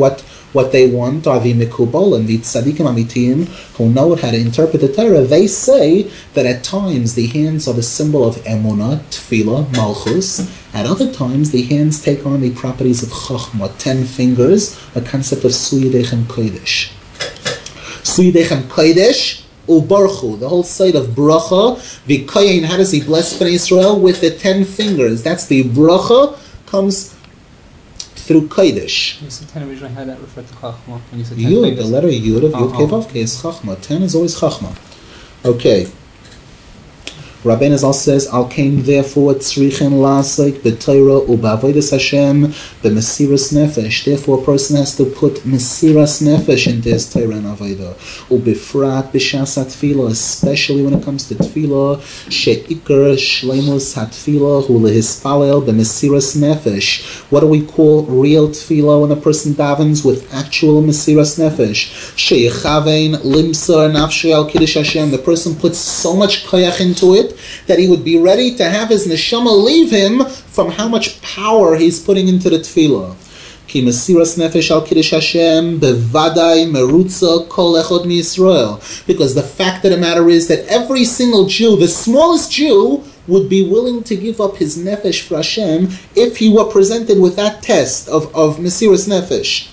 What they want are the mikubal and the tzaddikim amitim who know how to interpret the Torah. They say that at times the hands are the symbol of emunah, tefillah, malchus. At other times the hands take on the properties of chachma, 10 fingers, a concept of suyidechem kodesh. Suyidechem kodesh. Ubarchu, the whole side of bracha, v'koyin, how does he bless Bnei Israel? With the 10 fingers. That's the bracha, comes through kodesh. You said 10 originally, how that referred to Chachma? When you said 10 Yud, fingers? the letter Yud of Yud Kei Vav Kei is Chachma. 10 is always Chachma. Okay. Rabbeinu Zal says, Al kain therefore tzrichen la'asek b'Torah u'ba'avodas Hashem b'mesiras nefesh. Therefore, a person has to put mesiras nefesh into his Torah and avodah. U'bifrat b'shas hatfilah, especially when it comes to tefillah, she'ikar shleimus hatfilah hu lehispalel b'mesiras nefesh. What do we call real tefillah when a person davens with actual mesiras nefesh? She'yechavein limsar nafshay al kiddush Hashem. The person puts so much koyach into it that he would be ready to have his neshama leave him from how much power he's putting into the tefillah. Ki mesiras nefesh al kiddush Hashem bevadai merutza kol echad miYisrael. Because the fact of the matter is that every single Jew, the smallest Jew, would be willing to give up his nefesh for Hashem if he were presented with that test of mesiras nefesh.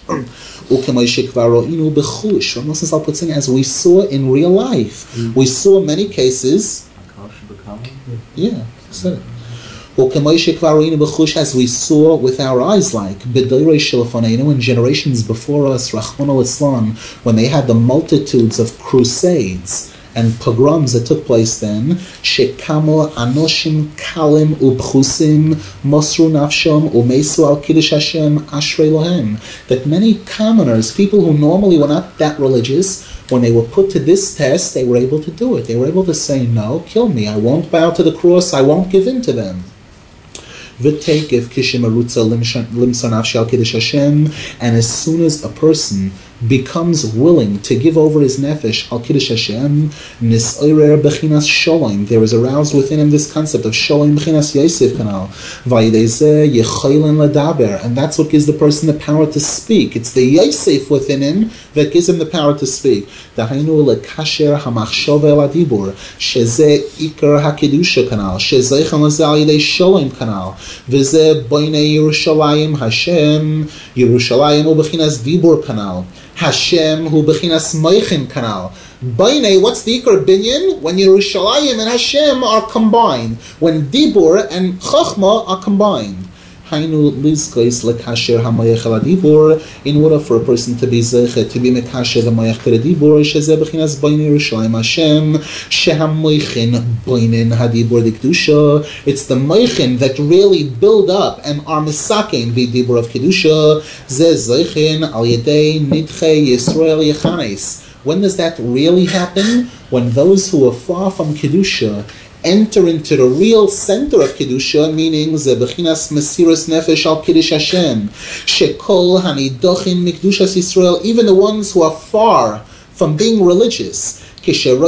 As we saw in real life, we saw many cases. Yeah, so as we saw with our eyes, like in generations before us, Rachmana litzlan, when they had the multitudes of crusades and pogroms that took place then, shekamo anoshim kalim ubchusim mosru nafsham umesu al kiddush Hashem ashrei lohem, that many commoners, people who normally were not that religious, when they were put to this test, they were able to do it. They were able to say, no, kill me. I won't bow to the cross. I won't give in to them. And as soon as a person becomes willing to give over his nefesh al kiddush Hashem, nis'orer bechinas sholem, there is aroused within him this concept of sholem bechinas Yosef kanal, vayidezeh yecholen ladaber, and that's what gives the person the power to speak. It's the Yosef within him that gives him the power to speak. Dahainu lekasher hamachshove el adibur, shezeh ikar hakidusha kanal, shezeichen lezeh al yidei sholem kanal, v'zeh boinei Yerushalayim Hashem, Yerushalayim u bechinas dibur kanal. Hashem hu bechinas moichin kanal. Bainei, what's the ikar binyan? When Yerushalayim and Hashem are combined. When Dibur and Chachma are combined. Hainu lizkais lekasher hamoyech el adibur. In order for a person to be zeichet, to be mekasher the moyech to the dibur, shezeh bechinas bainei Yerushalayim Hashem, shehamoichin bainin hadibur dikdusha. It's the moichin that really build up and are misakin the dibur of kedusha. Zeh zeichin al yedei nidchei Yisrael yechanes. When does that really happen? When those who are far from kedusha enter into the real center of Kedusha, meaning Zebechinas Mesiras Nefesh al Kiddush Hashem. Shekol Hanidochin Mikdushas Yisrael, even the ones who are far from being religious. Whenever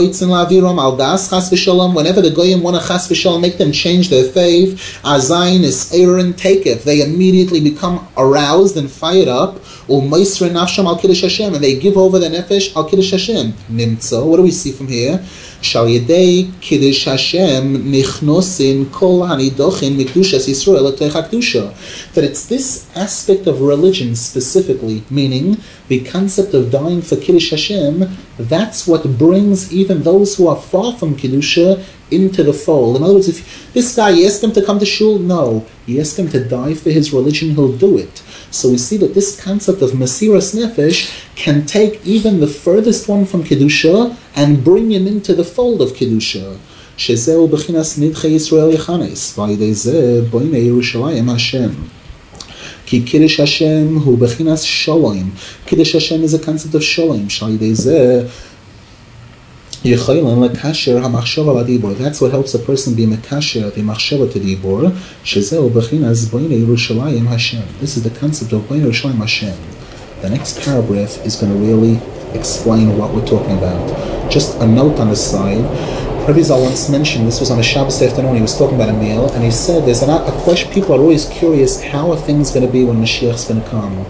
the Goyim want to chas v'shalom make them change their faith, Azayin is Aaron Takef, they immediately become aroused and fired up. And they give over the nefesh al Kiddush Hashem. Nimtza, what do we see from here? Shal yedei Kiddush Hashem nichnosin kol hanidochin mikdushas Yisrael l'toich hakdusha. That it's this aspect of religion specifically, meaning the concept of dying for Kiddush Hashem, that's what brings even those who are far from Kedusha into the fold. In other words, if this guy, you ask him to come to shul, no. You ask him to die for his religion, he'll do it. So we see that this concept of Mesiras Nefesh can take even the furthest one from Kedusha and bring him into the fold of Kedusha. Shezeu bechinas nidchei Yisrael yechanes, v'ayidei zeh boinei Yerushalayim Hashem. Ki Kiddush Hashem hu bechinas sholem. Kiddush Hashem is a concept of sholem. Sh'ayidei zeh yecholen lekasher hamachshava ladibur. That's what helps a person be mekasher the machshava to dibur. Shezeu bechinas boinei Yerushalayim Hashem. This is the concept of boinei Yerushalayim Hashem. The next paragraph is going to really explain what we're talking about. Just a note on the side. Rabbi Zal once mentioned, this was on a Shabbos afternoon, he was talking about a meal, and he said there's a question, people are always curious, how are things going to be when Mashiach's going to come?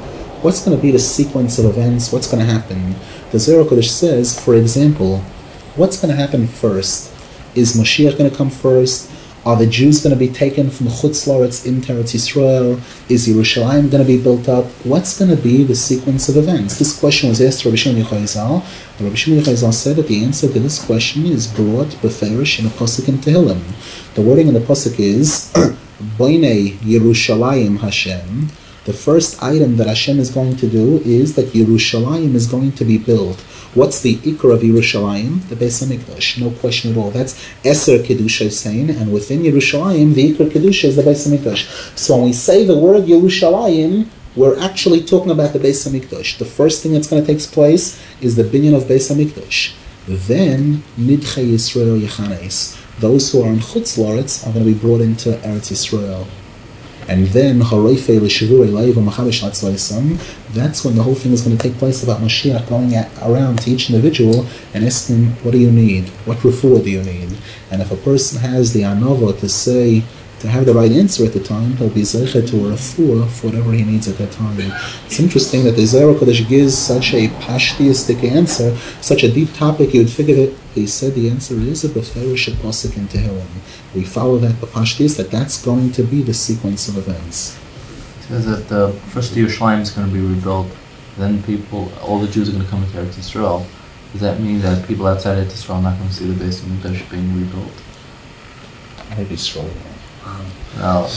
What's going to be the sequence of events? What's going to happen? The Zohar Kodesh says, for example, what's going to happen first? Is Mashiach going to come first? Are the Jews going to be taken from Chutz La'aretz into Eretz Yisrael? Is Yerushalayim going to be built up? What's going to be the sequence of events? This question was asked to Rabbi Shimon Yochai Zal. Rabbi Shimon Yochai Zal said that the answer to this question is brought beferish in a pasuk in Tehillim. The wording in the pasuk is Boinei Yerushalayim Hashem. The first item that Hashem is going to do is that Yerushalayim is going to be built. What's the ikar of Yerushalayim? The Beis HaMikdash, no question at all. That's Eser Kedusha saying, and within Yerushalayim, the ikar Kedusha is the Beis HaMikdash. So when we say the word Yerushalayim, we're actually talking about the Beis HaMikdash. The first thing that's going to take place is the binyan of Beis HaMikdash. Then, Nidchei Yisrael Yechanes. Those who are in Chutz La'aretz are going to be brought into Eretz Yisrael. And then, that's when the whole thing is going to take place about Mashiach going around to each individual and asking, what do you need? What refuah do you need? And if a person has the anova to say, to have the right answer at the time, he'll be zeichet to a refuah for whatever he needs at that time. It's interesting that the Zohar Kodesh gives such a pashtiistic answer, such a deep topic, you would figure that he said the answer is a beferish pasuk in Tehillim. We follow that b'pashtis, that's going to be the sequence of events. It says that the first Yerushalayim is going to be rebuilt, then all the Jews are going to come into Eretz Yisrael. Does that mean that people outside Eretz Yisrael are not going to see the Beis HaMikdash being rebuilt? Maybe strong. No,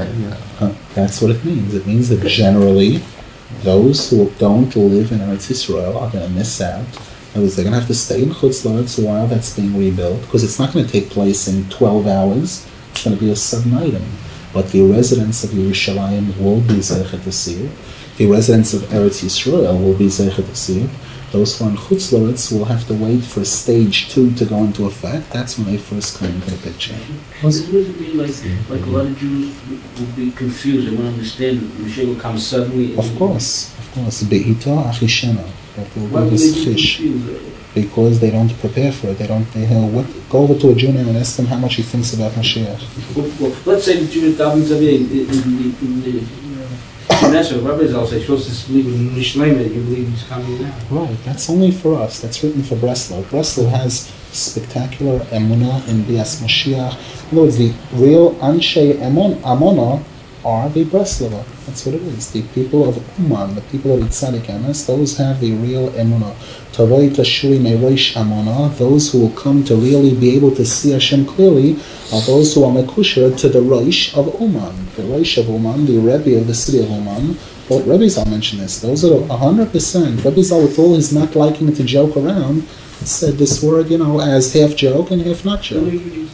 that's what it means. It means that generally, those who don't live in Eretz Yisrael are going to miss out. In other words, they're going to have to stay in Chutz La'aretz while that's being rebuilt, because it's not going to take place in 12 hours. It's going to be a sudden item. But the residents of Yerushalayim will be zeichet to see it. The residents of Eretz Yisrael will be zeichet to see it. Those who are in Chutz La'aretz will have to wait for stage 2 to go into effect. That's when they first come into the picture. Does it really mean like a lot of Jews will be confused and won't understand Mashiach will come suddenly? Of course. Be'ito achishena. Why would they be confused? Because they don't prepare for it. Go over to a Jew now and ask him how much he thinks about Mashiach. Well, let's say the Jewish Davin Zaveh in the Knesset, rabbis all say, you're supposed to believe in Yerushalayim, that you believe he's coming now. Right, that's only for us. That's written for Breslov. Breslov has spectacular emunah in Bias Mashiach. In other words, the real Anshe Amona are the Breslova. That's what it is. The people of Uman, the people of Itzadik Emes, those have the real emunah. Tavoi Tashuri Meirosh Amona, those who will come to really be able to see Hashem clearly, are those who are Mekusher to the Rosh of Uman. The Rosh of Uman, the Rebbe of the city of Uman. But Rebbe Zal mentioned this. Those are 100%. Rebbe Zal, with all his not liking to joke around, said this word, as half joke and half not joke.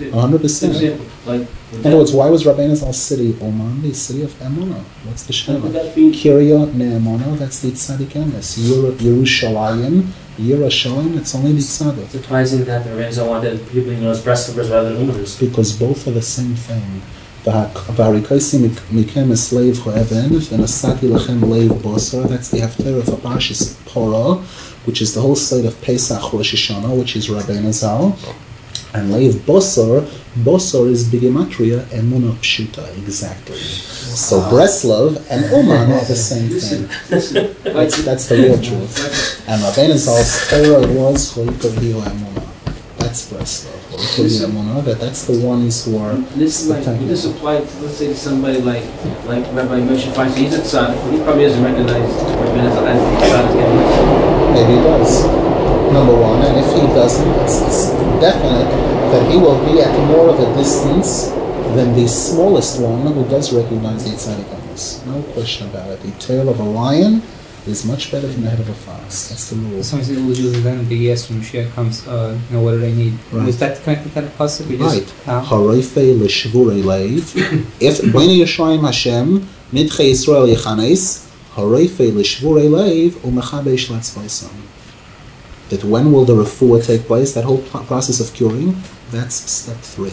100%. In other words, why was Rabbeinu Zal's city Oman, the city of Emunah? What's the Shema? Kirya Ne'emunah, that's the Tzadik Emes. Yerushalayim, it's only the Tzadik. Surprising that the Rabbeinu wanted people to know as Breslovers rather than Umaners. Because both are the same thing. V'harikaisi mikem es leiv cho'even, v'nasati lechem leiv bosar, that's the Haftarah of Parashas Porah, which is the whole slate of Pesach Rosh Hashanah, which is Rabbeinu Zal. And Leiv Bosor is Bigematria Emunah Pshuta, exactly. So Breslov and Uman are the same thing. That's the real truth. And Rabbeinu Zal's Torah was Choyikoviyo Emunah. That's Breslov. Choyikoviyo Emunah, that's the ones who are this apply to, let's say, somebody like Rabbi Moshe Feinstein. He's a tzaddik. He probably doesn't recognize Rabbeinu Zal as a tzaddik. Maybe he does. Number one, and if he doesn't, it's definite that he will be at more of a distance than the smallest one who does recognize the Tzadik Emes. No question about it. The tail of a lion is much better than the head of a fox. That's the rule. Some people will use then the yes when Mashiach comes, what do they need? Right. Was that connected to that pasuk? Right. Haroifei l'shvurei leiv. If Bnei Yishayim Hashem, Nidchei Yisrael Yechanes, Haroifei l'shvurei leiv, u'mechabesh latzvaisam. That when will the refuah take place, that whole process of curing, that's step 3.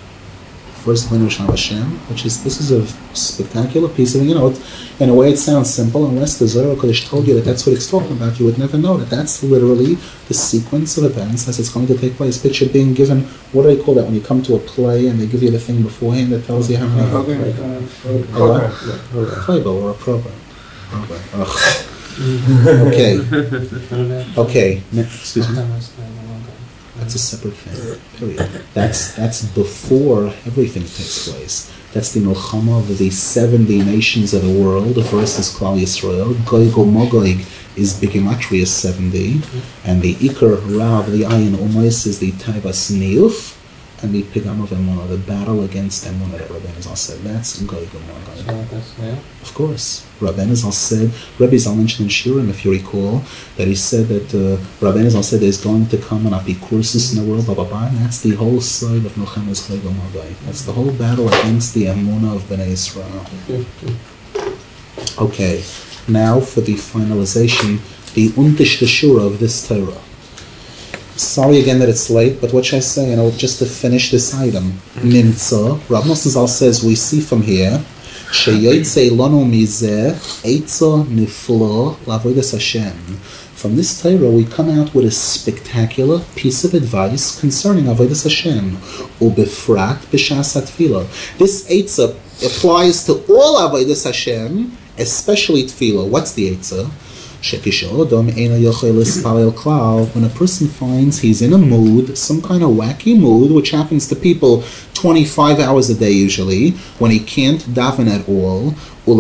First, Bnei Yishayim Hashem, this is a spectacular piece of, in a way it sounds simple, unless the Zohar Kodesh told you that that's what it's talking about, you would never know that that's literally the sequence of events as it's going to take place. Picture being given, what do they call that when you come to a play and they give you the thing beforehand that tells you how many... Program. A playbill or a program. Okay. Okay. Excuse me. That's a separate thing. Period. That's before everything takes place. That's the Milchama of the 70 nations of the world versus Klal Yisrael. Gog Magog is Bigimatria 70, and the Iker Rav, the Ayin Umais, is the Taivas Niyuf, and the Pigam of Emunah, the battle against Emunah that Rabbeinu Zal said. That's Gog Magog. Of course. Rabbeinu Zal said, Rabbi Zal mentioned in Shirim, if you recall, that he said that Rabbeinu Zal said there's going to come an Apikursis in the world, blah, blah, blah, and that's the whole side of Milchemes Gog Magog. That's the whole battle against the Emunah of Bnei Israel. Okay, now for the finalization, the Untish Shura of this Torah. Sorry again that it's late, but what should I say? Just to finish this item. Nimtza, Rav Nosson Zal says, we see from here, Sheyotzei lanu mizeh eitza niflo la'avodas Hashem. From this Torah, we come out with a spectacular piece of advice concerning avodas Hashem. Ubefrat b'shas hatfilah. This eitza applies to all avodas Hashem, especially tefillah. What's the eitza? When a person finds he's in a mood, some kind of wacky mood, which happens to people 25 hours a day usually, when he can't daven at all,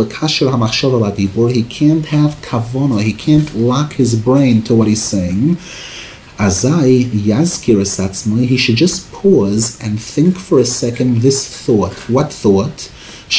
he can't have kavana, he can't lock his brain to what he's saying, he should just pause and think for a second this thought. What thought?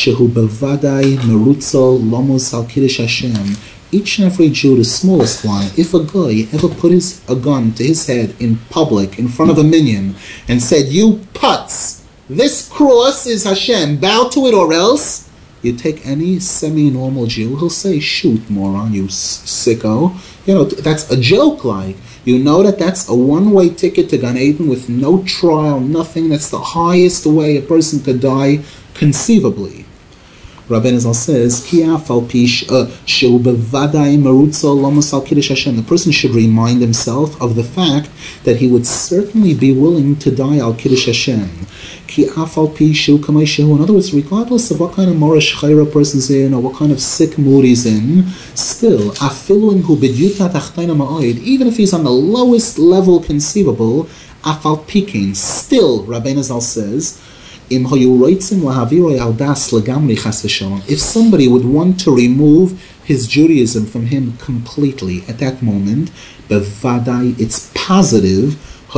Each and every Jew, the smallest one, if a guy ever put a gun to his head in public, in front of a minion, and said, "You putz, this cross is Hashem, bow to it or else," you take any semi-normal Jew, he'll say, "Shoot, moron, you sicko." That's a joke, like. That's a one-way ticket to Gan Eden with no trial, nothing. That's the highest way a person could die conceivably. Rabbeinu Zal says, the person should remind himself of the fact that he would certainly be willing to die al Kiddush Hashem. In other words, regardless of what kind of Morish Chayra a person's in or what kind of sick mood he's in, still, even if he's on the lowest level conceivable, still, Rabbeinu Zal says, if somebody would want to remove his Judaism from him completely at that moment, it's positive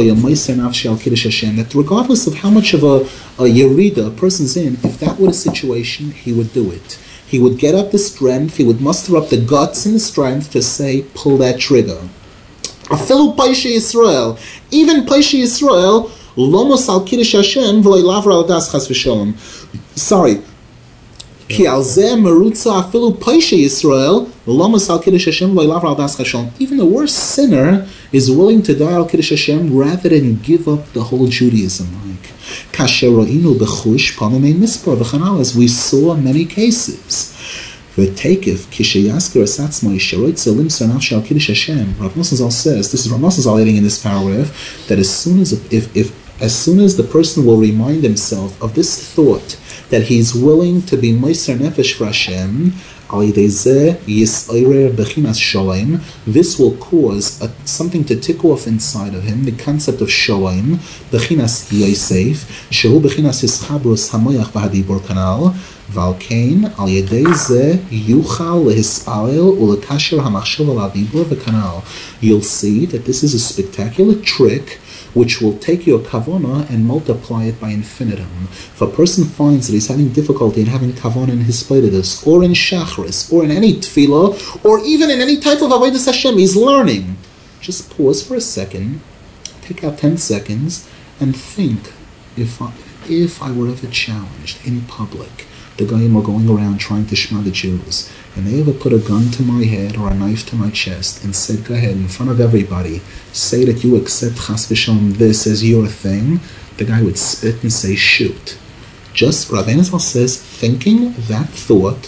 that regardless of how much of a yerida a person's in, if that were the situation, he would do it. He would get up the strength, he would muster up the guts and the strength to say, pull that trigger. Afilu Paishe Yisrael, even Paishe Yisrael, Lomos al Kiddush Hashem v'lo lavra al das chas v'sholom. Sorry. Ki al zeh merutza afilu Paishe Yisrael Lomos al Kiddush Hashem v'lo lavra al das chas v'sholom. Even the worst sinner is willing to die al Kiddush Hashem rather than give up the whole Judaism. Like kasher ro'inu b'chush pamimei mispar v'chanal, as we saw many cases. V'tekev kisheyasker asatzmai sheroitze limser nafshe al Kiddush Hashem. Rav Nosson Zal says, this is Rav Nosson Zal adding in this paragraph, that as soon as the person will remind himself of this thought that he's willing to be Meiser Nefesh for Hashem, this will cause something to tick off inside of him, the concept of Sholem, Bechinas Yosef, Shehu Bechinas Hischabrus Hamoyach V'Hadibur Kanal, Valkain al Yedei Zeh Yuchal Lehispalel Ulekasher Hamachshov Al Hadibur V'Kanal. You'll see that this is a spectacular trick which will take your kavana and multiply it by infinitum. If a person finds that he's having difficulty in having kavana in his Hisbodedus, or in Shachris, or in any tefillah, or even in any type of avodas Hashem he's learning, just pause for a second, take out 10 seconds, and think, if I were ever challenged in public, the Goyim are going around trying to shema the Jews, and they ever put a gun to my head or a knife to my chest and said, go ahead, in front of everybody, say that you accept Chas v'Shalom this as your thing, the guy would spit and say, shoot. Just, Rabbeinu Zal says, thinking that thought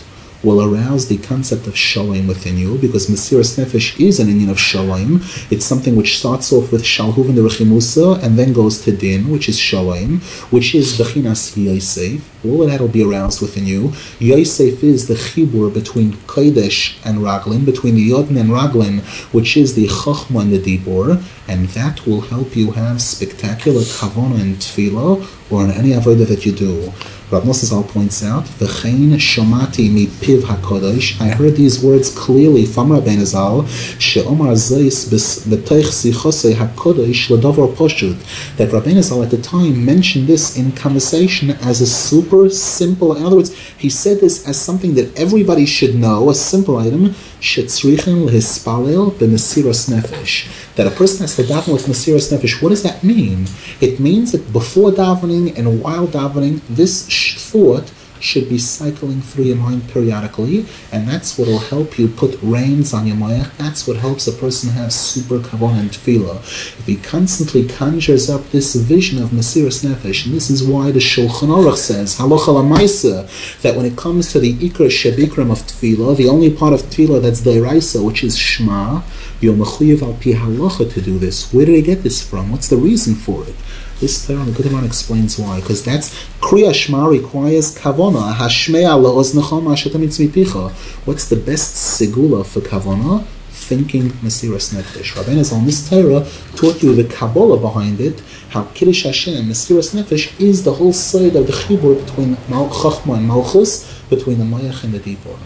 will arouse the concept of shalom within you, because Mesiras Nefesh is an union of shalom. It's something which starts off with shalhuv and the rechimusa, and then goes to din, which is shalom, which is bechinas Yosef. All of that will be aroused within you. Yosef is the chibur between Kodesh and Raglin, between the Yodin and Raglin, which is the Chachma and the Dibur, and that will help you have spectacular kavanah and tefillah, or in any avodah that you do. Rav Nosson points out, "V'chein shomati mipiv hakodesh." I heard these words clearly from Rabbeinu Zal. She'omar zeis b'teich sichosei hakodesh l'davar poshut. That Rabbeinu Zal at the time mentioned this in conversation as a super simple. In other words, he said this as something that everybody should know, a simple item. Shetzrichen lehispalel b'mesiras nefesh. That a person has to daven with mesiras nefesh. What does that mean? It means that before davening and while davening, this thought should be cycling through your mind periodically, and that's what will help you put reins on your moyach. That's what helps a person have super kavanah and tefillah. If he constantly conjures up this vision of mesiras nefesh, and this is why the Shulchan Aruch says, halacha l'maisa, that when it comes to the ikar shebikram of tefillah, the only part of tefillah that's deiraisa, which is shema, you're mechuyev al pi halacha to do this. Where did I get this from? What's the reason for it? This Torah, the Gemara explains why. Because that's Kriya Shema requires kavana. Hashmea la'oznecha ma'ashetam mitzmipicha. What's the best segula for kavana? Thinking Mesiras Nefesh. Rabbeinu Zal, this Torah taught you the Kabbalah behind it. How Kiddush Hashem, Mesiras Nefesh, is the whole side of the chibur between Chachma and Malchus, between the Mayach and the Dibur.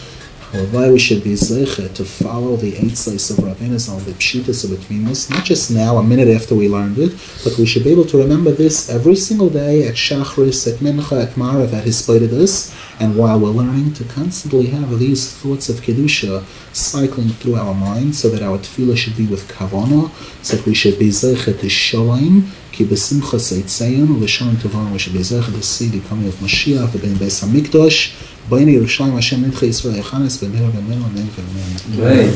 Why we should be zeicha to follow the eitzos of Rabbeinu Zal, the pshitas of Atmimus, not just now, a minute after we learned it, but we should be able to remember this every single day at Shachris, at Mincha, at Marav, at Hispaididas, and while we're learning to constantly have these thoughts of Kedusha cycling through our mind, so that our tefillah should be with kavanah, so that we should be zeicha to shalom, ki b'simcha seitzayin, u'v'shalom tovah, we should be zeicha to see the coming of Mashiach, the ben Beis HaMikdash, B'nei Yerushalayim Hashem Nidchei Yisrael Yechanes B'meir B'meir Amen V'amen.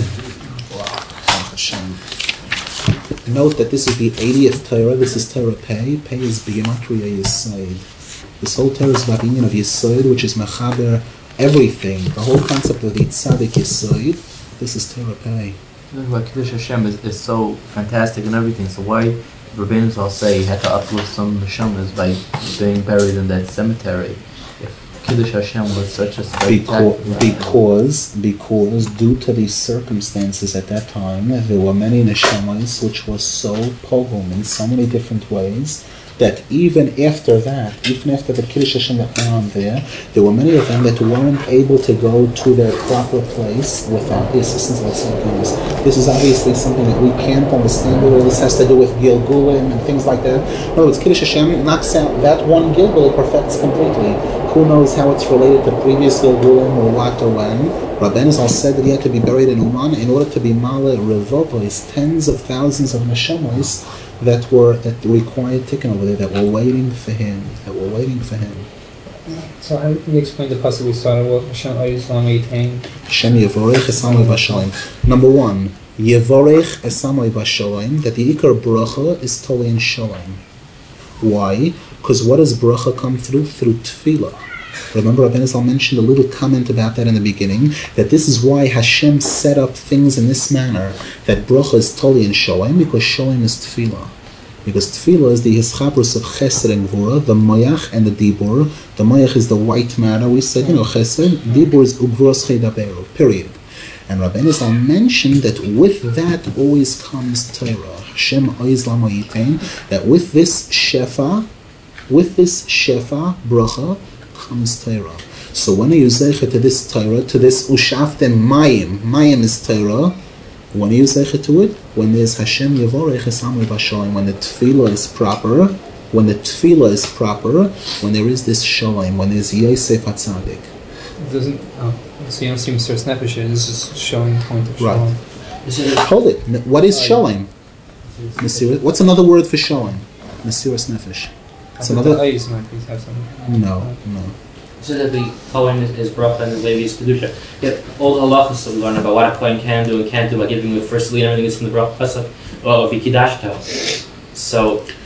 Note that this is the 80th Torah. This is Torah Pei. Pei is B'gematria Yesod. This whole Torah is about the union of Yesod, which is Mechaber everything. The whole concept of the Tzadik Yesod. This is Torah Pei. Why Kiddush Hashem is so fantastic and everything. So why Rabbeinu Zal say he had to uplift some neshamas by being buried in that cemetery? Kiddush Hashem was such a because due to these circumstances at that time, there were many neshamas which were so pogrom in so many different ways that even after the Kiddush Hashem that went on there were many of them that weren't able to go to their proper place without the assistance of the Tzaddikim. This is obviously something that we can't understand. All this has to do with Gilgulim and things like that. In other words, Kiddush Hashem knocks out that one Gilgul, it perfects completely. Who knows how it's related to previous Gilgulim or what or when. Rabbeinu Zal said that he had to be buried in Uman in order to be Male Revovos, tens of thousands of neshamas that required tikkun over there, that were waiting for him. So how do you explain the pasuk we started with? Hashem Yislam 18. Hashem Yevorech Esamoi Vashalim. Number one, Yevorech Esamoi Vashalim, that the Ikar Bracha is totally in Shalom. Why? Because what does Bracha come through? Through Tefillah. Remember, Rabbeinu Zal mentioned a little comment about that in the beginning, that this is why Hashem set up things in this manner, that Bracha is totally in Shalom, because Shalom is Tefillah. Because Tefillah is the Hischabrus of Chesed and Gvura, the Mayach and the Dibur. The Mayach is the white matter, we said, Chesed. Dibur is Ugvuras Cheidaberu, period. And Rabbeinu Zal mentioned that with that always comes Torah. Hashem Oizlam Oyitain, that with this Shefa, Bracha, comes Torah. So when you zeicha to this Torah, to this Ushaftem Mayim is Torah, when you zeicha to it, when there's Hashem Yevorech Esamoi Vashalim, when the tefillah is proper, when there is this Shalom, when there's Yosef HaTzadik. So you don't see Mesiras Nefesh, this is showing the point of Shalom. Right. Hold it. What is Shalom? What's another word for Shalom? Mesiras Nefesh. It's another. No. So that the Kohen is bracha and the Levi is kedusha. Yet all the halachas that we learn about what a Kohen can do and can't do by giving the first lead, everything is from the bracha of Yikidashto. So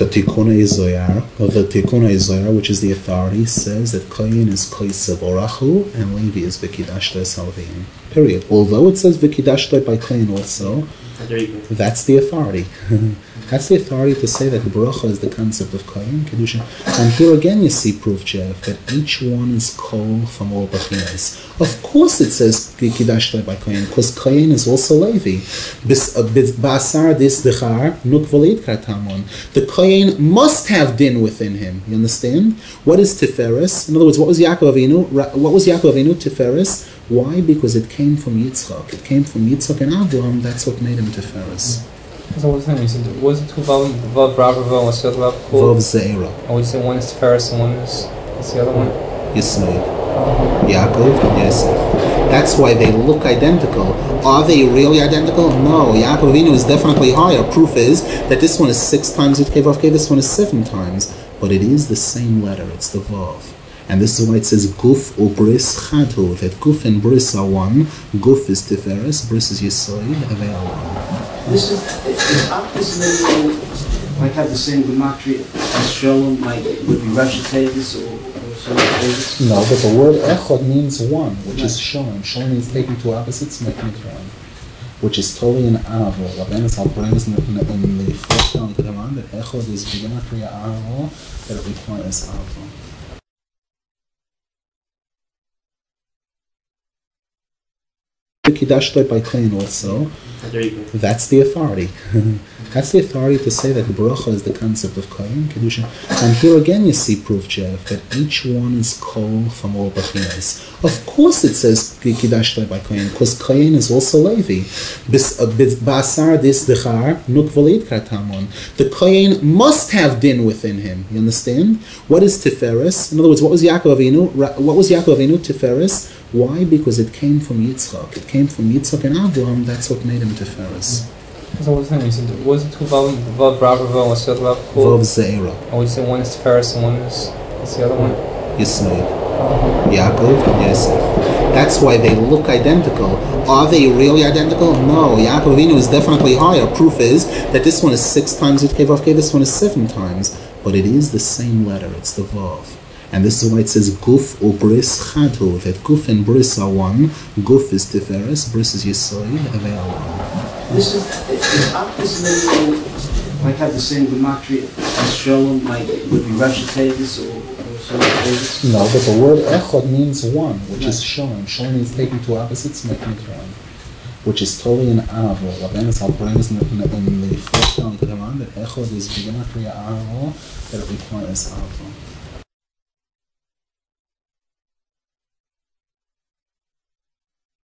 The Tikkun Zoyar, which is the authority, says that Kohen is Kosev Orachu and Levi is V'kidashta Salvim. Period. Although it says V'kidashta by Kohen also, that's the authority. That's the authority to say that Bracha is the concept of Kohen, Kedusha. And here again you see proof, Jeff, that each one is Kol from all Bachinas. Of course it says V'kidashta by Kohen, because Kohen is also Levi. Ba'asar dis dechar, nuk v'leid kartamon. The Kohen must have din within him. You understand? What is Tiferes? In other words, what was Yaakov Avinu? Tiferes? Why? Because it came from Yitzchak. It came from Yitzchak and Avraham. That's what made him Tiferes. So what's the name? You said, was it two Vav Rav, what's the other Vav? Vav Zeira. Oh, you said one is Tiferes and one is, what's the other one? Yisrael. Yaakov and Yosef. That's why they look identical. Are they really identical? No. Yaakov Avinu is definitely higher. Proof is that this one is 6 times Yud Vav, this one is 7 times. But it is the same letter. It's the Vav. And this is why it says Guf or Bris Chadhu. That Guf and Bris are one. Guf is Tiferes, Bris is Yisrael, and they are one. This is like have the same gematria as Shalom, like would be Rosh Hashanah or something. No, but the word Echad means one, which is Shalom. Shalom means taking two opposites, making it one. Which is totally an Avo. Rabbeinu Zal brings in the first time to Quran that Echad is gematria Avo, that it requires Avo. Kiddush by Kohen also, that's the authority. That's the authority to say that Bracha is the concept of Kohen, Kedusha. And here again you see proof, Jeff, that each one is Kol from all Bachinas. Of course it says Kiddush by Kohen, because Kohen is also Levi. Ba'asar dis dechar, nuk v'leid kartamon. The Kohen must have din within him. You understand? What is Tiferes? In other words, what was Yaakov Avinu? Tiferes? Why? Because it came from Yitzchak. It came from Yitzchak and Avraham. That's what made him Tiferes. So what's the name? You said, was it two Vav Rav, what's the other Vav? Vav Zeira. Oh, you said one is Tiferes and one is, what's the other one? Yisrael. Yaakov and Yosef. That's why they look identical. Are they really identical? No. Yaakov Avinu is definitely higher. Proof is that this one is 6 times Yud Vav, this one is 7 times. But it is the same letter. It's the Vav. And this is why it says Guf or Bris Chadhu. That Guf and Bris are one. Guf is Tiferes, Bris is Yisrael, and they are one. This is like have the same gematria as Shalom, like would be Rosh Hashanah or something. No, but the word Echad means one, which is Shalom. Shalom means taking two opposites, making it one. Which is totally an Avo. Rabbeinu Zal brings in the first time to Quran that Echad is gematria Avo, that it requires Avo.